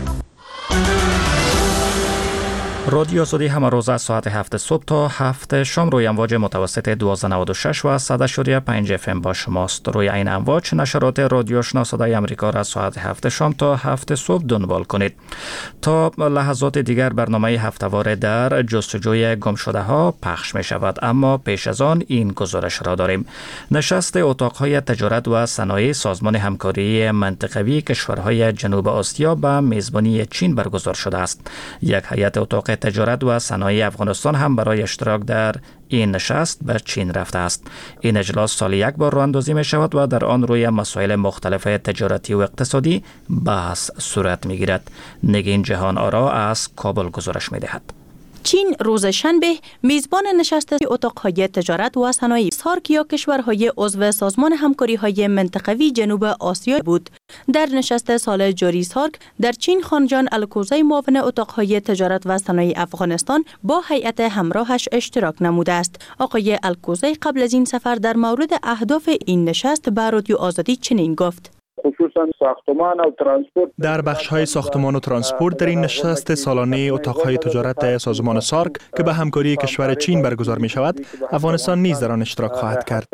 رادیو آزادی همه روز از ساعت هفت صبح تا هفت شام روی امواج متوسط دوازده نود و شش و صد اشاریه پنج اف ام با شماست. روی این امواج نشرات رادیو آشنا صدای امریکا را ساعت هفت شام تا هفت صبح دنبال کنید. تا لحظات دیگر برنامه هفته‌وار در جستجوی گمشده ها پخش می شود، اما پیش از آن این گزارش را داریم. نشست اتاقهای تجارت و صنایع سازمان همکاری منطقوی کشورهای جنوب آسیا به میزبانی چین برگزار شده است. یک هیئت اتاق تجارت و صنایع افغانستان هم برای اشتراک در این نشست به چین رفته است. این اجلاس سال یک بار راه اندازی می شود و در آن روی مسائل مختلف تجارتی و اقتصادی بحث صورت می گیرد. نگین جهان آرا از کابل گزارش می دهد. چین روز شنبه میزبان نشست اتاقهای تجارت و صنایع سارک یا کشورهای عضو سازمان همکاری‌های منطقوی جنوب آسیا بود. در نشست سال جاری سارک در چین خانجان الکوزی معاون اتاقهای تجارت و صنایع افغانستان با هیئت همراهش اشتراک نموده است. آقای الکوزی قبل از این سفر در مورد اهداف این نشست به رادیو آزادی چنین گفت: خصوصا ساختمان و ترانسپورت در بخش‌های ساختمان و ترانسپورت در این نشست سالانه اتاق‌های تجارت سازمان سارک که به همکاری کشور چین برگزار می‌شود، افغانستان نیز در آن اشتراک خواهد کرد.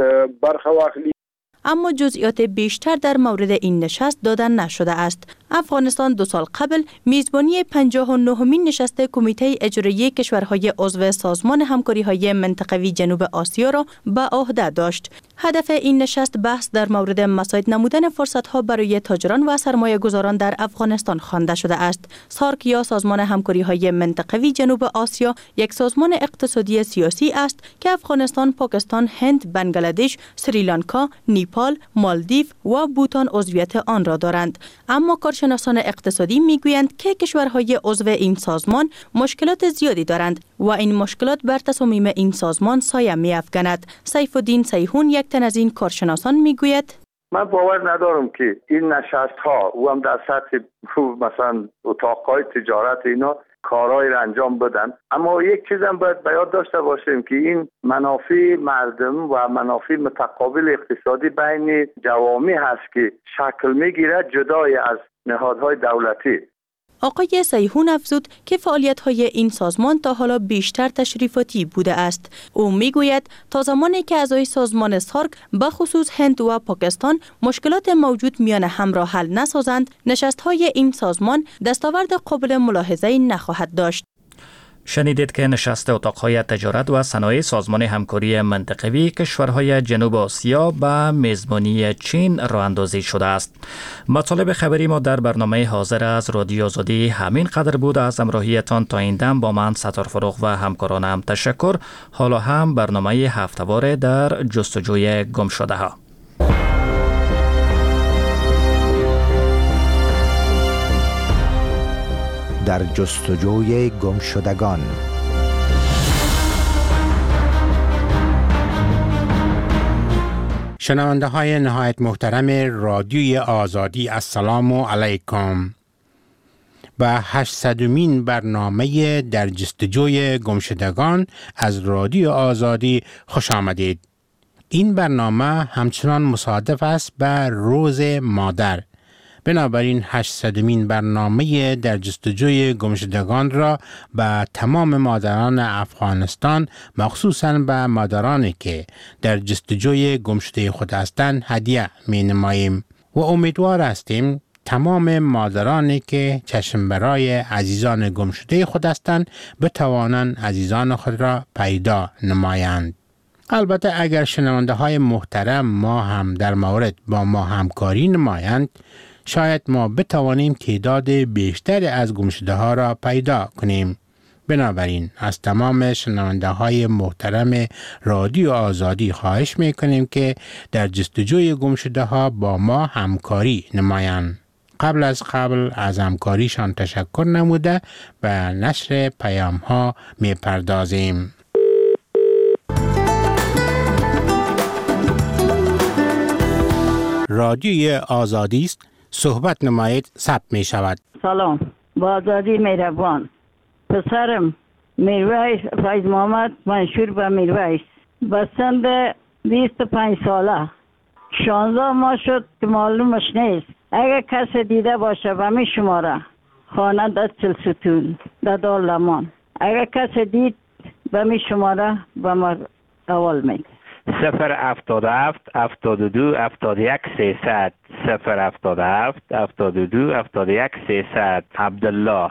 اما جزئیات بیشتر در مورد این نشست داده نشده است. افغانستان دو سال قبل میزبانی پنجاه و نهمین نشست کمیته اجرایی کشورهای عضو سازمان همکاری‌های منطقوی جنوب آسیا را به عهده داشت. هدف این نشست بحث در مورد مساعد نمودن فرصت‌ها برای تاجران و سرمایه‌گذاران در افغانستان خوانده شده است. سارک یا سازمان همکاری‌های منطقوی جنوب آسیا یک سازمان اقتصادی سیاسی است که افغانستان، پاکستان، هند، بنگلادش، سریلانکا، نیپال، مالدیو و بوتان عضویت آن را دارند. اما کارشناسان اقتصادی میگویند که کشورهای عضو این سازمان مشکلات زیادی دارند و این مشکلات بر تصامیم این سازمان سایه می‌افکند. سیف الدین سیحون یک تن از این کارشناسان میگوید: من باور ندارم که این نشست ها و هم در سطح مثلا اتاقهای تجارت اینا کارهای را انجام بدن، اما یک چیز هم باید به یاد داشته باشیم که این منافع مردم و منافع متقابل اقتصادی بین جوامع هست که شکل میگیره جدای از نهادهای دولتی. آقای سیهون افزود که فعالیت‌های این سازمان تا حالا بیشتر تشریفاتی بوده است. او میگوید تا زمانی که اعضای سازمان سارک به خصوص هند و پاکستان مشکلات موجود میان هم را حل نسازند، نشست‌های این سازمان دستاورد قابل ملاحظه‌ای نخواهد داشت. شنیدید که نشست اتاقهای تجارت و صنایع سازمان همکاری منطقوی کشورهای جنوب آسیا به میزبانی چین راه اندازی شده است. مطالب خبری ما در برنامه حاضر از رادیو آزادی همین قدر بود. از همراهیتان تا این دم با من ستار فروغ و همکارانم تشکر. حالا هم برنامه هفته‌واره در جستجوی گمشده ها. در جستجوی گمشدگان. شنونده های نهایت محترم رادیوی آزادی، السلام علیکم. به هشتصدمین برنامه در جستجوی گمشدگان از رادیو آزادی خوش آمدید. این برنامه همچنان مصادف است به روز مادر. بنابراین هشتصدمین برنامه در جستجوی گمشدگان را به تمام مادران افغانستان، مخصوصاً به مادرانی که در جستجوی گمشده خود هستند، هدیه می نماییم و امیدوار هستیم تمام مادرانی که چشم برای عزیزان گمشده خود هستند بتوانند عزیزان خود را پیدا نمایند. البته اگر شنونده های محترم ما هم در مورد با ما همکاری نمایند، شاید ما بتوانیم تعداد بیشتری از گمشده ها را پیدا کنیم. بنابراین از تمام شنونده های محترم رادیو آزادی خواهش می کنیم که در جستجوی گمشده ها با ما همکاری نمایند. قبل از قبل از همکاریشان تشکر نموده به نشر پیام ها می پردازیم. رادیوی آزادی است، صحبت نمایید، ثبت می شود. سلام، با آزادی مهربان. پسرم میرویس فیض محمد، منشور به میرویس، به سن بیست و پنج ساله، شانزده ماه شد که معلومش نیست. اگر کسی دیده باشه به می شماره خانه در چلستون در دار لمان، اگر کسی دید به می شماره به ما اول می صفر هفتاد و هفت هفتاد و دو هفتاد و یک سیصد صفر هفتاد و هفت هفتاد و دو هفتاد و یک سیصد. عبدالله.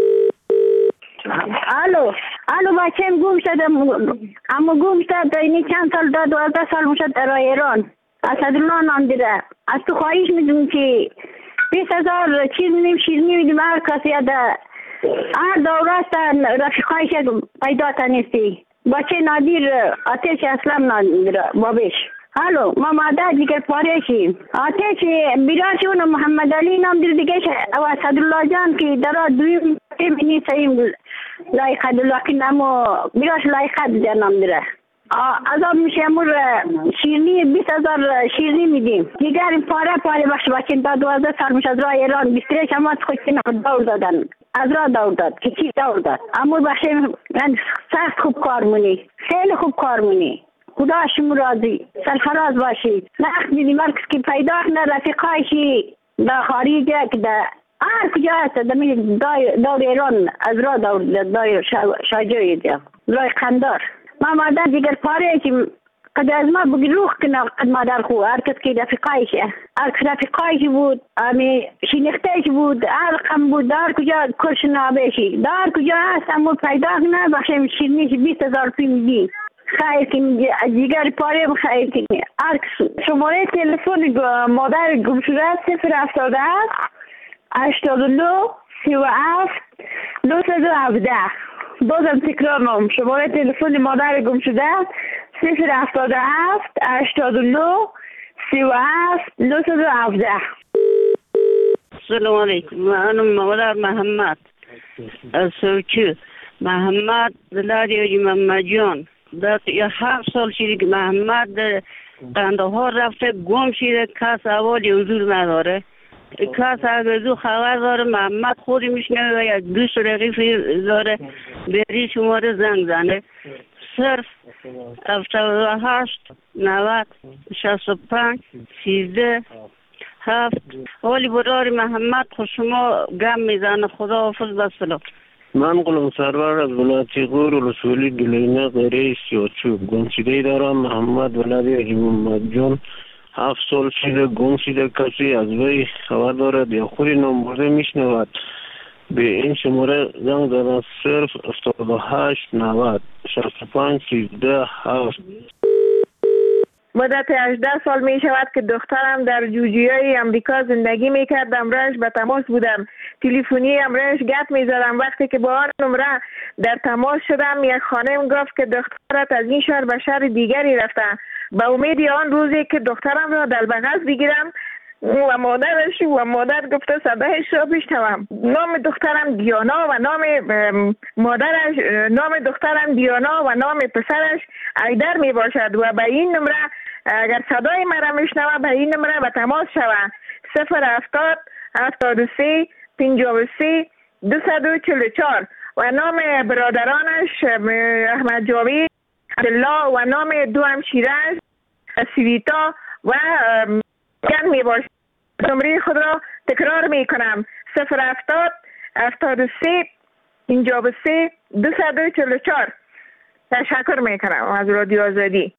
الو الو بچه‌م گم شدم، اما گم شد اینی چند سال داد دوازده سال میشد در ایران. اسدالله نام دیده. از تو خواهیش میدونم که بیست هزار چیز میدیم شیرینی میدیم هر کسی در هر دوره است رفیقایش پیدا تنیستی. بچه نادیر آتش اسلام نادیر بابش. الو ما مادر دیگر پارشیم. آتش بیراشون محمد علی نام دیر دیگه و اسدالله جان که در دویم بینی سیم لایقه دلوکی نمو بیراش لایقه دیگر نام دیره. از آب میشه امور شیرنی بیست هزار شیرنی میدیم. دیگر این پاره پاره بخش بچه تا دوازده سال میشه از راه ایران بیستره شما خود که دور دادن. از راه دور داد که چی دور داد. امور بخش من سخت خوب کار مونی. خیلی خوب کار مونی. خدا شما راضی. سرفراز باشید. نخ دیدی مرکز که پیدا کنه رفیقایشی در خارجه که در هر کجا هست در دور ایران از راه دور داد. دور شاجوی دیا. راه قندار. ما مادر دیگر پاره که قد از ما بگی روح کنه قد مادر خو هر کس که رفیقایشه هر کس رفیقایش بود امی شینختهش بود هر قم بود در کجا کرش نابشی در کجا هست امو پیدا کنه بخشیم شیرنیش بیست هزار پی میدیم. خیر که دیگر پاره خیر که هر کس شماره تلفن مادر گم شده صفر هفتاد هفت هشتاد و نو سی و هفت نهصد و هفده. بازم تکرار نام شماره تلفن مادر گم شده صفر هفتاد و هفت هشتاد و نو سی و هفت نهصد و هفده. سلام علیکم. من مادر محمد از سوچه محمد دلاری محمد جان در یه هفت سال شیری که محمد قندهار رفته گم شیره کس اوالی حضور نداره. کس اگر دو خبر داره محمد خودی میشنه و یک دوست رقیفی داره بری شماره زنگ زنه صرف هفتاد و هشت نود شست و پنج سیزده هفت. ولی برار محمد خوش شما گم میزنه. خدا حافظ بسلام. من غلام سرور از ولایت غور ولسوالی گلینه غیره سیاچوب گم شده دارم. محمد ولد حاجی محمد جان هفت سال شده گم شده. کسی از وی خبر دارد یا خودی نام برده میشنود؟ به این شماره زنگ زدن. صرف هفتاد و هشت نود شصت و پنج سیزده هفت. مدت هجده سال می شود که دخترم در جوجیای امریکا زندگی می کرد. امرش به تماس بودم. تلفنی امرش گپ می زدم. وقتی که با آن نمره در تماس شدم یک خانم گفت که دخترت از این شهر به شهر دیگری رفته. به امید آن روزی که دخترم را در بغل بگیرم و مادرش و مادر گفته صدایش را بشنوم. نام دخترم دیانا و نام مادرش نام دخترم دیانا و نام پسرش ایدر می باشد و به این نمره اگر صدای مرا میشنوه به این نمره به تماس شوه. صفر هفتاد هفتاد و سه پنجاه و سه دویست و چهل و چهار و نام برادرانش احمد جاوید عبدالله و نام دو همشیرش سویتا و گن می باشد. نمره خود را تکرار می کنم. صفر هفتاد هفتاد و سه پنجاه و سه دویست و چهل و چهار. تشکر می کنم از رادیو آزادی.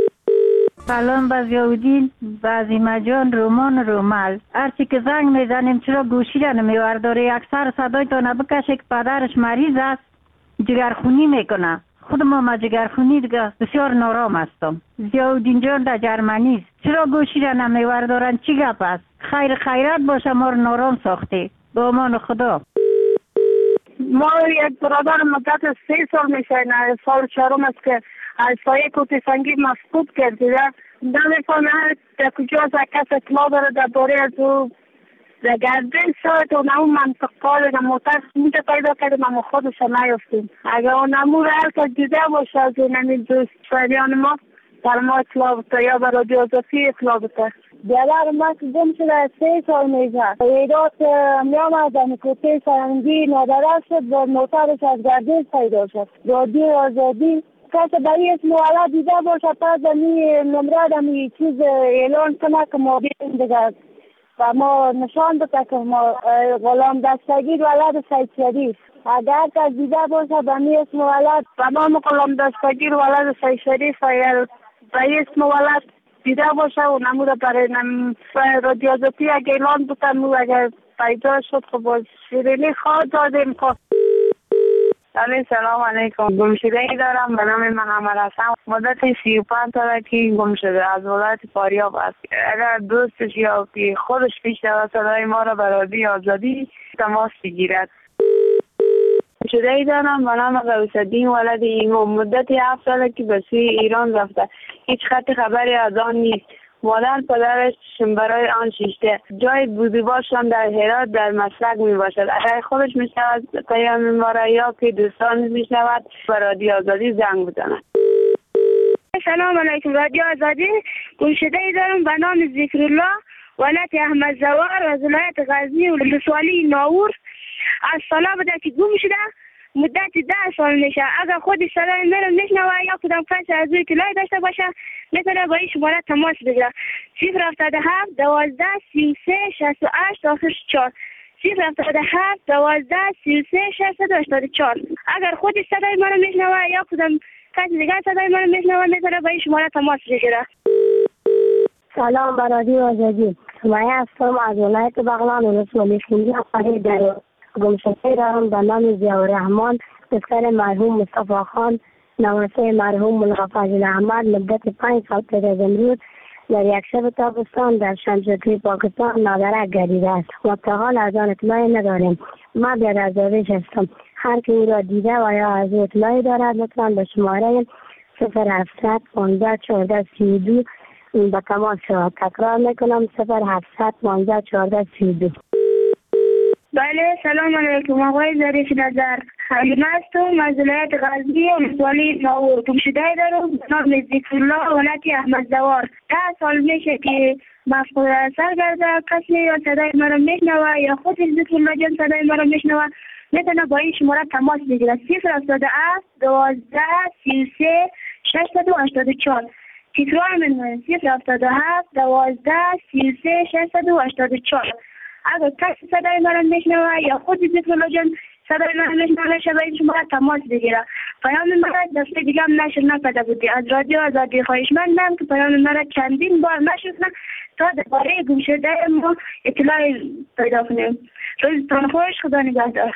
سلام به ضیاءالدین، به عظیمه جان، رومان رومل. هرچی که زنگ میزنیم چرا گوشی را نمیورداره؟ اکثر صدایتان بکشه که پدرش مریض است، جگرخونی میکنه. خود ما ما جگرخونی دیگه بسیار نارام هستم. ضیاءالدین جان در جرمنی است. چرا گوشی را نمیوردارن؟ چی گپ است؟ خیر خیرت باشه، ما رو نارام ساخته. به امان خدا. ما یک برادر مدت سه سال میشه، نه سال چهارم است که از سایه کوتی سنگی مفقود کرده. نمیفهمه در کجا از کس اطلاع داره در باره از او در گردن شاید و نمو منطق کار در موتر میده پیدا کرده ما خودش نیفتیم. اگر اون نمو را هر که دیده باشه از این نمید دوست فریان ما در ما اطلاع بده یا برای دیازاتی اطلاع بده. بیادر ما که گم شده سه سال میزه ایدات میام از دمی کوتی سنگی نادره شد و موترش از گردن پیدا شد. رادیو آزادی کسی برای اسم ولد دیده باشه پس دمی نمره دمی چیز اعلان کنه که ما بیم دیگه و ما نشان بده که ما غلام دستگیر ولد سید شریف. اگر کسی دیده باشه دمی اسم ولد و ما غلام دستگیر ولد سید شریف برای اسم ولد دیده باشه و نموده برای رادیو آزادی اگه اعلان بودن و اگر پیدا شد خب باز شیرینی خواه دادیم که سلام علیکم. گمشده ای دارم به نام محمد حسن. مدت سی و پنج ساله که گم شده از ولایت فاریاب است. اگر دوستش یا که خودش پیشنهاد صدای ما را به رادیو آزادی تماس بگیرد. گمشده ای دارم به نام غوث‌الدین ولد ایمان. مدت هفت ساله که به سوی ایران رفته. هیچ خط خبری از آن نیست. مادر پدرش برای آن شیشته. جای بودیباشان در هرات در مسلک می باشد. اگر خودش می شود پیام ما را یا که دوستان می شود به رادیو آزادی زنگ بزند. سلام علیکم. رادیو آزادی. گمشده ای دارم به نام ذکرالله ولایت احمد زوار از ولایت غزنی و ولسوالی ناور. از سالا بوده که گم شده مدت ده سال میشه. اگر خودی صدای مرا میشنوه یا کدام کسی از روی اطلاعی داشته باشه میتونه با این شماره تماس بگیره. صفر هفتاد و هفت دوازده سی و سه شصت و هشت آخر چهار. صفر هفتاد و هفت دوازده سی و سه شصت و هشتاد و چهار. اگر خودی صدای مرا میشنوه یا کدام کسی دیگر صدای مرا میشنوه میتونه با این شماره تماس بگیره. سلام بر رادیو آزادی. سمیه هستم از ولایت بغلان ولسوالی خونگی فرید در گمشده دارم به نام ضیاءالرحمن پسر مرحوم مصطفی خان نواسه مرحوم ملقا فضل احمد. مدت پنج سال پیش از امروز در یک شب تابستان در شمشادی پاکستان نادره گردیده است و تا حال از آن اطلاعی نداریم. ما بی‌درزاویش هستم. هر که او را دیده و یا از او اطلاعی دارد لطفا به شماره صفر هفتصد پانزده چهارده سی و دو به تماس شود. تکرار میکنم صفر هفتصد پانزده چهارده سی و دو. بله سلام علیکم. آقای ظریف نظر حلیمه هستم از ولایت غزنی و ولسوالی ناور. گمشده دارم به نام ذکرالله ولایت احمد زوار. ده سال میشه که مفقود اثر کرده. کسی یا صدای مرا میشنوه یا خود ذکرالله جان صدای مرا میشنوه میتونه با این شماره تماس بگیره. صفر هفتاد و هفت دوازده سی و سه شصت و هشتاد و چهار. تکرار می‌کنم صفر هفتاد و هفت دوازده سی و سه ششصد و هشتاد و چهار. اگر کسی صدای من میشنوه یا خود ذکرالله جان صدای من میشنوه شبایی شما تماس بگیره. پیام من دفعه دیگه هم نشر نکرده بودی. از رادیو آزادی خواهشمندم که پیام من چندین بار نشر تا درباره گم شده ما اطلاع پیدا کنیم. روزتان خوش، خدا نگهدار.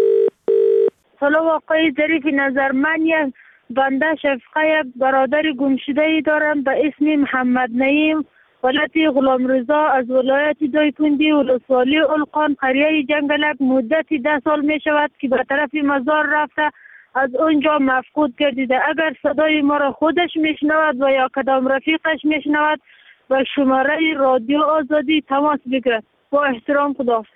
سلام آقای ظریف نظر، من یک بنده شفقه برادر گمشده دارم به اسم محمد نعیم ولایت غلام رضا از ولایت دایکنډي ولسوالی القان قریه جنگلک مدت ده سال می شود که به طرف مزار رفته از اونجا مفقود گردیده. اگر صدای ما را خودش میشنود و یا کدام رفیقش میشنود به شماره رادیو آزادی تماس بگیرد. با احترام، خداحافظ.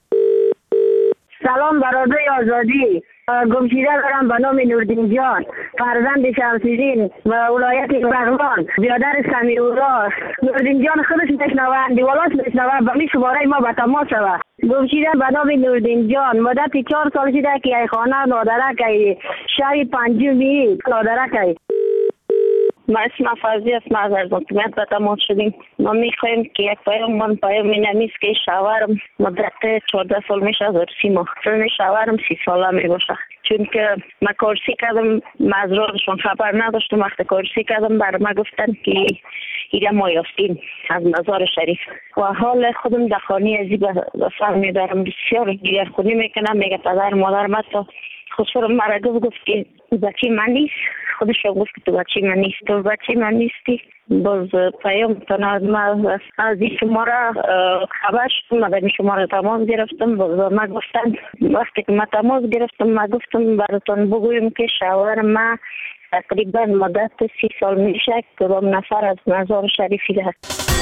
سلام برادر آزادی، گمشیده دارم به نام نوردین جان، فرزند شمس‌الدین و ولایت بغلان، برادر سمیرالله. نوردین جان خودش میشنوه، دیوالات میشنوه، به می شماره ما به تماس شود. گمشیده به نام نوردین جان، مدت چهار سال شده که ای خانه نادرک شهر پنجمی نادرک. ما اسم فضی است، ما از حکومت به تماس شدیم. ما میخواهیم که یک پیام من پیام نمیست که شوهرم مدت چهارده سال میشه از سی ماه سن شوهرم سی ساله میباشه، چون که من کارسی کردم مزرارشون خبر نداشتم. وقتی کارسی کردم بر ما گفتن که ایده ما یافتیم از مزار شریف و حال خودم در خانه ازی به سر میبرم. بسیار دیگرخونی میکنم، میگه پدر مادرم حتی خودشون مرا گفت که بچه من نیست، خودش گفت که تو بچه من نیست، تو بچه من نیستی. باز پیام تنها ما از این شماره خبر شدم، ما در این شماره تماس گرفتم. باز ما گفتن وقتی که ما تماس گرفتم ما گفتم براتون بگویم که شوهر ما تقریبا مدت سی سال میشه کدام نفر از مزار شریفی ده.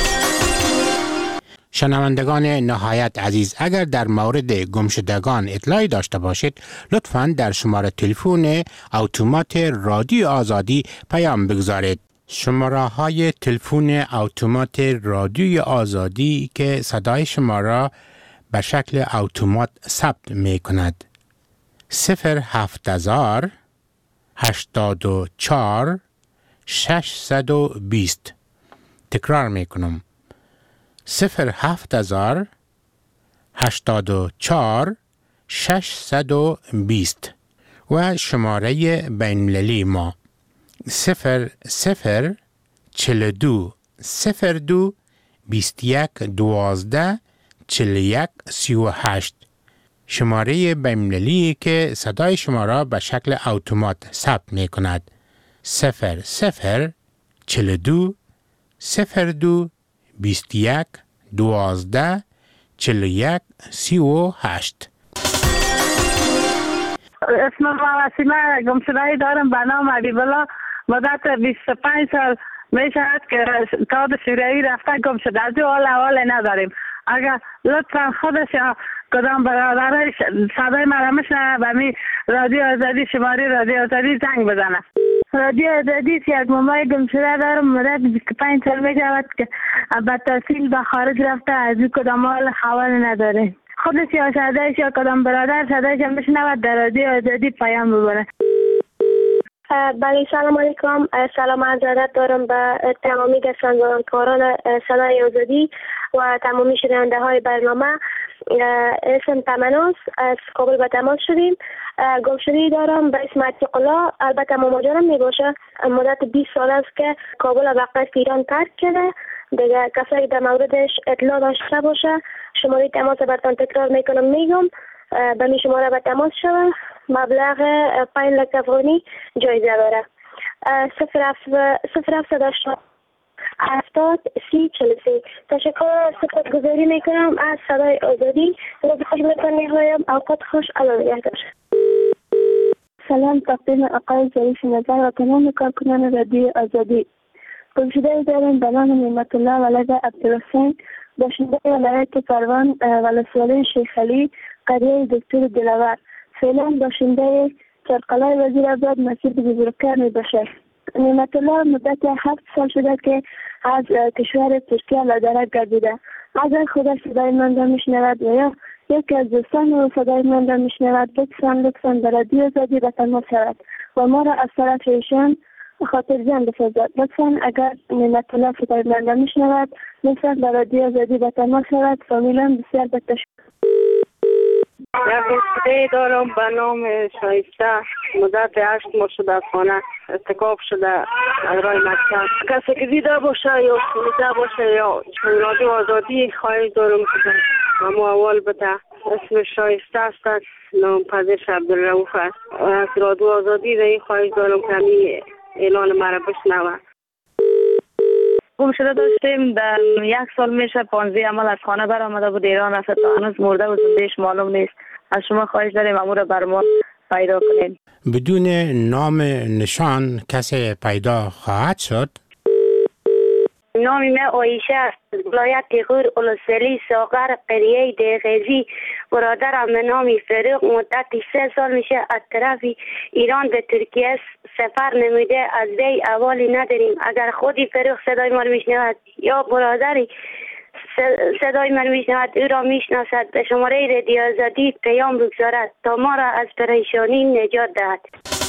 شنوندگان نهایت عزیز، اگر در مورد گمشدگان اطلاعی داشته باشید لطفاً در شماره تلفن اتومات رادیو آزادی پیام بگذارید. شماره های تلفن اتومات رادیو آزادی که صدای شما را به شکل اتومات ثبت می کند: صفر هفت هزار هشتاد و چهار ششصد و بیست. تکرار می کنم: صفر هفت هزار هشتاد و چهار ششصد و بیست. و شماره بین‌المللی ما صفر صفر چهل و دو صفر دو بیست و یک دوازده چهل و یک سی و هشت. شماره بین‌المللی که صدای شما را به شکل اتومات ثبت می کند: صفر صفر چهل و دو صفر دو بیست و یک دوازده چهل و یک سی و هشت. اسم ما وسیمه، گمشده دارم به نام حبیبالله. مدت بیست و پنج سال می شود که کاد شوریایی رفته گم شده. از حال حال نداریم. اگر لطفا خودش یا کدام برادرش صدای مرا میشنه به می رادیو آزادی شماره رادیو آزادی زنگ بزنه. رادیو آزادی یک مامای گمشده دارم، مدت بیست و پنج سال می شود که به تحصیل به خارج رفته. از کدام حال خبر نداره. خودش یا صدایش یا کدام برادر صدایش هم بشنود در رادیو آزادی پیام ببره. بله، سلام علیکم. سلام عرض ادب دارم به تمامی گردانندگان صدای آزادی و تمامی شنونده های برنامه. اسم تمناس، از کابل به تماس شدیم. گمشدگی دارم به اسم عتیق الله. البته ماماجانم می باشه. مدت بیست سال است که کابل وقت ایران ترک کرده. دیگه کسایی در موردش اطلاع داشته باشه شماره تماس براتون تکرار میکنم میگم. به می شماره به تماس شده. مبلغ پنج لک افغانی جایزه داره. صفر هفت هفتاد سی چل سی. تشکر، سپاس گذاری میکنم از صدای آزادی. روز خوش بتان میخوایم. اوقات خوش. الله نگهدار. سلام تقدیم آقای ظریف نظر و تمام کارکنان رادیو آزادی. گمشده دارم به نام نعمت الله ولد عبدالحسین، باشنده ولایت پروان ولسوالی شیخ علی قریه دکتر دلاور. فعلا باشنده چرقلای وزیرآباد مسجد بزرگکار می باشد. نعمت الله مدت هفت سال شده که از کشور ترکیه مهاجرت گردیده. اگر خودش صدای من را میشنود و یا یکی از دوستان او صدای من را میشنود لطفا لطفا در رادیو آزادی به تماس شود و ما را از طرف ایشان خاطر جان بسازد. لطفاً اگر نعمت الله خداوند میشنود لطفاً به رادیو آزادی به تماس شود. فامیلم بسیار به تشکر. یک گمشده دارم به نام شایسته. مدت هشت ماه شده از خانه ارتکاب شده از راه مکتب. کسی که دیده باشه یا شنیده باشه یا رادیو آزادی خواهش دارم که اما اول بده. اسم شایسته است، نام پدرش عبدالرؤوف است. از رادیو آزادی در این خواهش دارم که همین اعلان مرا بشنوه. گمشده داشتیم در یک سال میشه پانزده عمل از خانه برآمده بود ایران رفت تا هنوز مرده و زندهش معلوم نیست. از شما خواهش داریم امور بر ما پیدا کنید. بدون نام نشان کسی پیدا خواهد شد؟ نام من آیشه است. ولایت غور اولوسلی ساغر قریه دیغزی. برادرم به نام فروغ مدت سه سال میشه از طرف ایران به ترکیه سفر نموده. از وی احوالی نداریم. اگر خودی فروغ صدای ما رو میشنود یا برادری صدای من میشنود او را میشناسد به شماره رادیو آزادی پیام بگذارد تا ما را از پریشانی نجات دهد.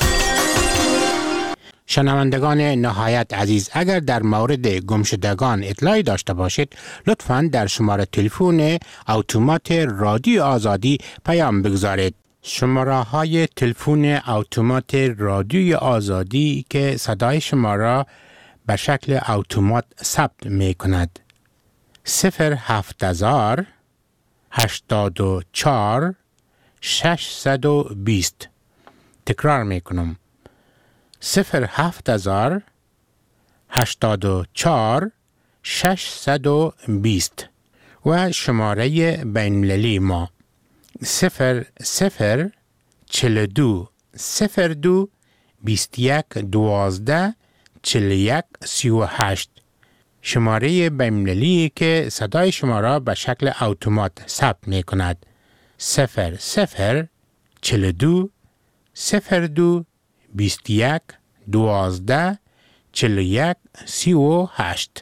شنوندگان نهایت عزیز، اگر در مورد گمشدگان اطلاعی داشته باشید لطفاً در شماره تلفن اتومات رادیو آزادی پیام بگذارید. شماره های تلفن اتومات رادیو آزادی که صدای شما را به شکل اتومات ثبت می کند: صفر هفت هزار هشتاد و چهار ششصد و بیست. تکرار می کنم: صفر هفت هزار هشتاد و چهار ششصد و بیست. و شماره بین‌المللی ما صفر صفر چهل و دو صفر دو بیست و یک دوازده چهل و یک سی و هشت. شماره بین‌المللی که صدای شما را به شکل اتومات ثبت می کند: صفر صفر چهل و دو صفر دو بیست و یک دوازده چهل و یک سی و هشت.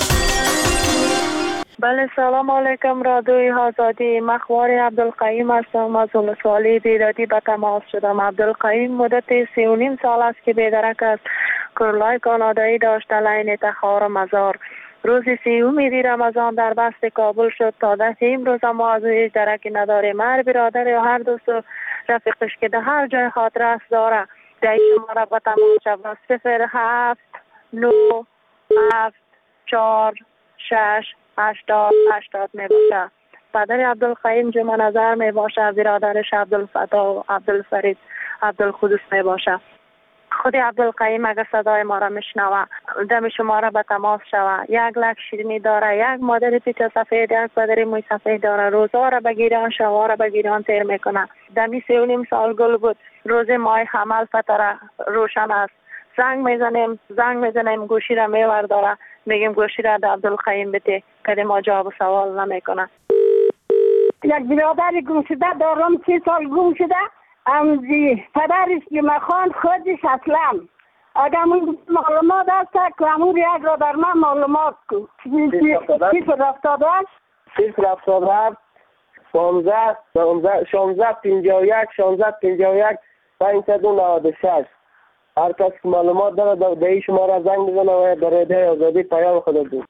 بله، سلام علیکم رادیوی آزادی. مخوار عبدالقیم هستم. از ولسوالی بیدادی به تماس شدم. عبدالقیم مدت سی و نیم سال است که بیدرک است. کرلای کانادایی داشته لین تخار مزار. روز سیوم رمضان در بست کابل شد. تا دست امروز ما از هیچ درکی نداریم. هر برادر یا هر دوست و رفیقش که در هر جای خاطر است داره در شما را به تماس شود. صفر هفت نو هفت چهار شش هشتاد هشتاد می باشه. پدر عبدالقیم جمع نظر می باشه. برادرش عبدالفتاح و عبدالفرید عبدالقدس می باشه. خود عبدالقیم اگر صدای ما را میشنوه دم شما را به تماس شوه. یک لک شیرینی داره، یک مادر پیچه سفید، یک پدر موی سفید داره. روزا را بگیران، شبا را بگیران تیر میکنه. دمی سی و نیم سال گل بود. روز ماه حمل فتره روشن است. زنگ میزنیم زنگ میزنیم گوشی را میور داره. میگیم گوشی را در عبدالقیم بده که ما جواب سوال نمیکنه. یک برادر گمشده دارم، سی سال گم شده. امزی پدرش جمعخان خودش اسلم. اگر من معلومات هست که امور یک را در من معلومات کن. صفر هفتاد هفت صفر هفتاد هفت پانزده شانزده پنجاه و یک شانزده پنجاه و یک پانصد و نود و شش. هر کس که معلومات داره در این شماره زنگ بزنه و در رادیو آزادی پیام خود بدید.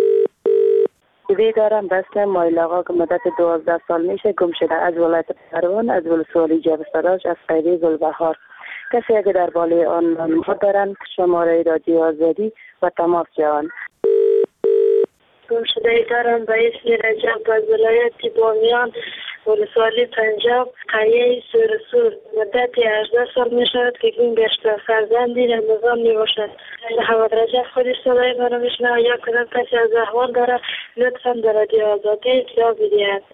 وی دارم بسته مایل آقا که مدت دوازده سال میشه گم شده. از ولایت پروان، از ولسوالی جبستراش، از قیده گلبهار. کسی اگه در بالای آن معلومات دارن شماره رادیو آزادی و تماس جوان. گم شده دارم به اسم رجب از ولایت بامیان، ولسوالی پنجاب، قریه سورسور. مدت هجده سال می شود که گم گشته. فرزندی رمضان می باشد. حمد رجب خودش صدای مرا می شنود یا کدام کسی از احوال داره لطفا در رادیو آزادی اطلاع بدهید.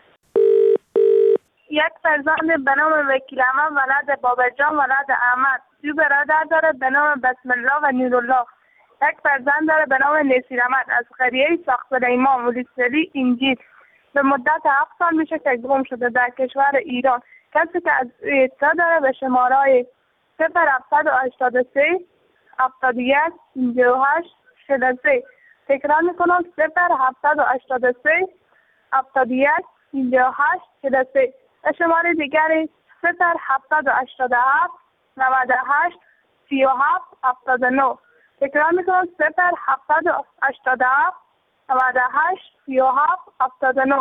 یک فرزند به نام وکیل احمد ولد بابجان ولد احمد. دو برادر داره به نام بسم الله و نورالله. یک فرزند داره به نام نصیر احمد از قریه ساخت سلیمان، ولسوالی انجیل. به مدت هفت سال میشه که گم شده در کشور ایران. کسی که از اطلاع داره به شماره صفر هفتصد و هشتاد و سه هفتاد و یک پنجاه و هشت چهل و سه. تکرار میکنم: صفر هفتصد و هشتاد و سه هفتاد و یک پنجاه و هشت چهل و سه. و شماره دیگری صفر هفتصد و هشتاد و هفت نود و هشت سی و هفت هفتاد و نه. تکرار میکنم صفر هفتصد و هشتاد و هفت نود و هشت سی و هفت هفتاد و نه.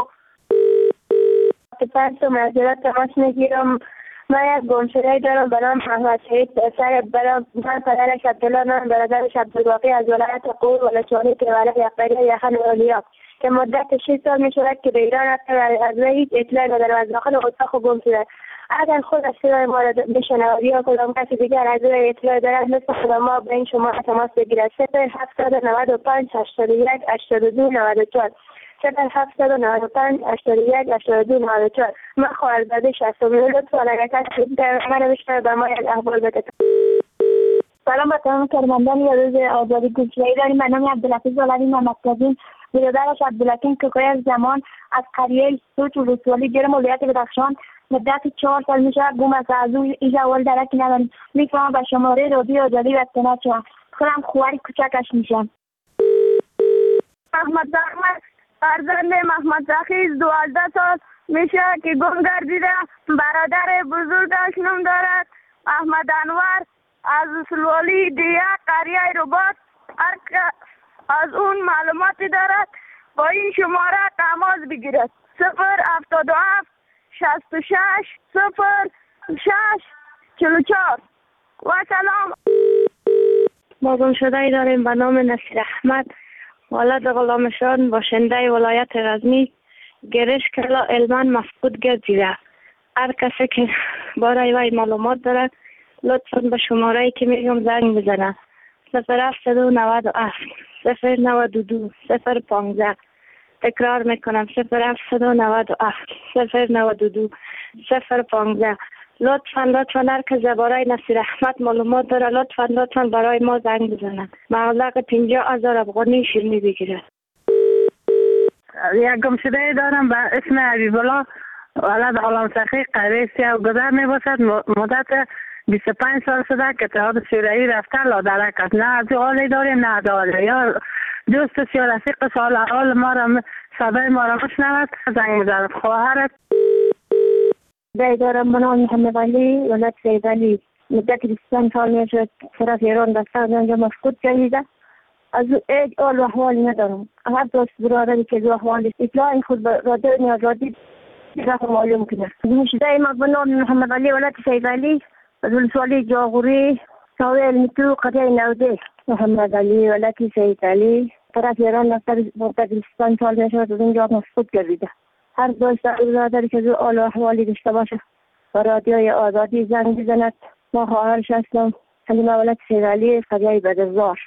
پس معذرت تماس میگیرم. من یک گمشده دارم به نام محمد شهید پسر برام من پدرش عبدالله من برادرش عبدالباقی از ولایت قور ولسوالی که ولایت یقبری یخن اولیا که مدت شش سال می شود که به ایران رفته و از وی هیچ اطلاعی ندارم. از داخل اتاق گم شده. اگر خود از صدای ما را بشنود یا کدام کسی دیگر از وی اطلاع دارد مثل خود ما به این شماره تماس بگیرد. صفر هفتصد و نود و پنج هشتاد و یک هشتاد و دو نود و چهار صفر هفتصد و نود و پنج هشتاد و یک هشتاد و دو نود و چهار. من خواهرزاده شصتم. لطفا اگر کسی من بشنوه به ما یک احوال بده. سلام به تمام کارمندان یا روز آزادی گوشه‌ای داریم. من نام عبدالحفیظ ولوی محمدکاظم برادرش عبدالحکیم کوکوی از زمان از قریه سوت ولسوالی گرم ولایت بدخشان مدت چهار سال میشه گم است. از او هیچ احوال درکی نداریم. میتونم به شماره رادیو آزادی رسیدگی کنم. خودم خواهر کوچکش میشم. محمد زحمت فرزند محمد زخیز دوازده سال میشه که گم گردیده. برادر بزرگش نام دارد احمد انور از ولسوالی دیه قریه رباط. هر از اون معلوماتی دارد با این شماره تماس بگیرد. صفر هفتاد و هفت شصت و شش صفر شش چهل و چهار. و سلام. ما گمشده ای داریم به نام نصیر احمد ولد غلامشان باشنده ولایت غزنی گرش کلا علما مفقود گردیده. هر کسی که برای وی معلومات دارد لطفا به شماره ای که میگم زنگ بزنه. صفر هفتصد و نود و هفت صفر نود و دو صفر پانزده. تکرار میکنم صفر هفتصد و نود و هفت صفر نود و دو صفر پانزده. لطفا لطفا هر که درباره نصیر احمد معلومات داره لطفا لطفا برای ما زنگ بزنند. مبلغ پنجاه هزار افغانی شیرینی بگیرد. یک گمشده دارم به اسم حبیب الله ولد غلام سخی قریه سیاه گذر می باشد. مدت بیست و پنج سال شده که اتحاد شوروی رفته لادرک است. نه از حالی داریم نه از حالی یا دوست یا رفیق سال حال ما را صدای ما را بشنود زنگ میزند. خواهرت دایی دارم به نام محمد علی ولد سید علی مدت بیست و پنج سال می شود طرف ایران رفته از آنجا مفقود گردیده. از او هیچ حال و احوالی ندارم. هر دوست برادری که از احوال اطلاع خود به رادیو نیازادی رفت معلوم کنه. گمشده ما به نام محمد علی ولد سید علی از ولسوالی جاغوری ساویل میتو قریه نوده. محمد علی ولد سید علی طرف ایران رفته مدت بیست و پنج سال می شود از اینجا مفقود گردیده. هر دوست برادری که از حال و احوالی داشته باشه و رادیوی آزادی زنگ بزند. ما خواهرش هستم حلیمه ولد سید علی قریه بدرزار.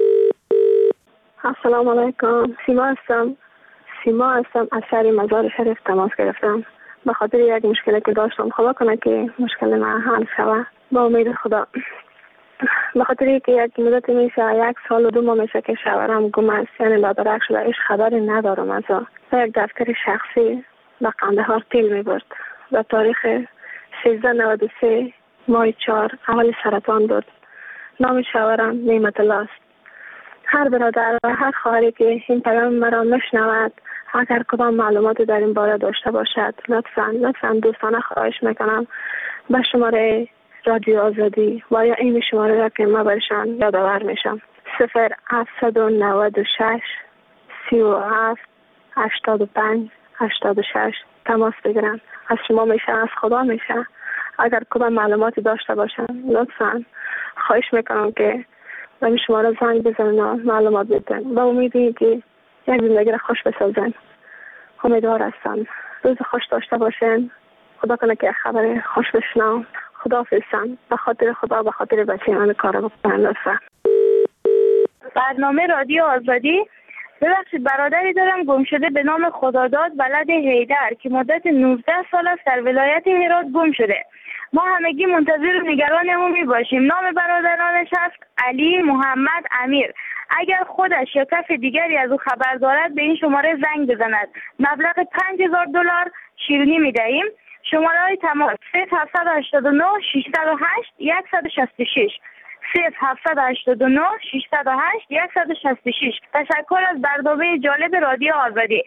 السلام علیکم. سیما هستم. سیما هستم از شهر مزار شریف تماس گرفتم به خاطر یک مشکلی که داشتم. خدا کنه که مشکل من حل شود با امید خدا. به خاطر که یک مدت میشه یک سال و دو ماه میشه که شوهرم گم است یعنی لادرک شده. هیچ خبری ندارم از یک دفتر شخصی به قندهار تیل میبرد و تاریخ سیزده نود و سه ماه چهار اول سرطان بود. نام شوهرم نعمت الله است. هر برادر و هر خواهری که این پیام مرا میشنود اگر کدام معلوماتی در این باره داشته باشد لطفا لطفا دوستانه خواهش میکنم به شماره رادیو آزادی و یا این شماره را که ما برشان یادآور میشم صفر هفتصد و نود و شش سی و هفت هشتاد و پنج هشتاد و شش تماس بگیرن. از شما میشه از خدا میشه اگر کدام معلوماتی داشته باشن لطفا خواهش میکنم که و این شماره زنگ بزنن و معلومات بدن و امیدی که یک زندگی را خوش بسازن. امیدوار هستم. روز خوش داشته باشین. خدا کنه که خبر خوش بشنم. خدا حافظم. به خاطر خدا به خاطر بچه من کار بکنم لطفا. برنامه رادیو آزادی. ببخشید برادری دارم گم شده به نام خداداد ولد حیدر که مدت نوزده سال است در ولایت هرات گم شده. ما همگی منتظر و نگران او می باشیم. نام برادرانش است علی محمد امیر. اگر خودش یا کس دیگری از او خبر دارد به این شماره زنگ بزند. مبلغ پنج هزار دلار شیرینی می دهیم. شماره های تماس صفر هفتصد و هشتاد و نه ششصد و هشت صد و شصت و شش صفر هفتصد و هشتاد و نه ششصد و هشت صد و شصت و شش. تشکر از برنامه جالب رادیو آزادی.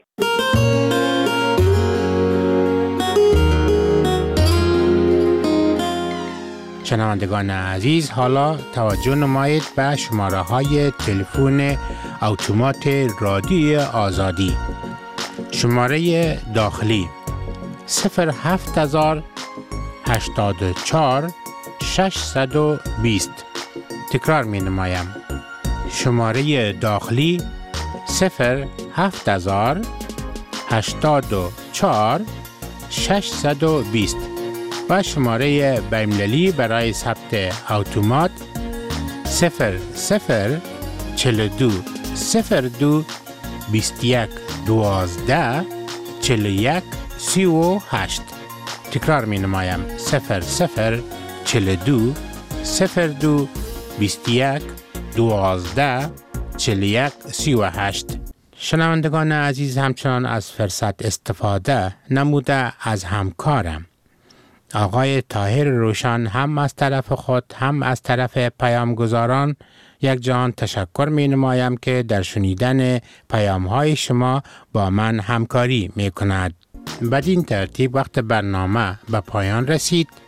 شنوندگان عزیز، حالا توجه نمایید به شماره های تلفن اتومات رادیوی آزادی. شماره داخلی صفر هفت هزار هشتاد و چهار ششصد و بیست. تکرار می نمایم. شماره داخلی صفر هفت هزار هشتاد و چهار ششصد و بیست و شماره بین‌المللی برای ثبت اتومات صفر صفر چهل و دو صفر دو بیست و یک دوازده چهل و یک سی و هشت. تکرار می نمایم. صفر صفر چهل و دو صفر دو بیست و یک دوازده چهل و یک سی و هشت. شنوندگان عزیز، همچنان از فرصت استفاده نموده از همکارم آقای طاهر روشن هم از طرف خود هم از طرف پیامگزاران یک جهان تشکر می نمایم که در شنیدن پیام های شما با من همکاری می کند. بدین ترتیب وقت برنامه به پایان رسید.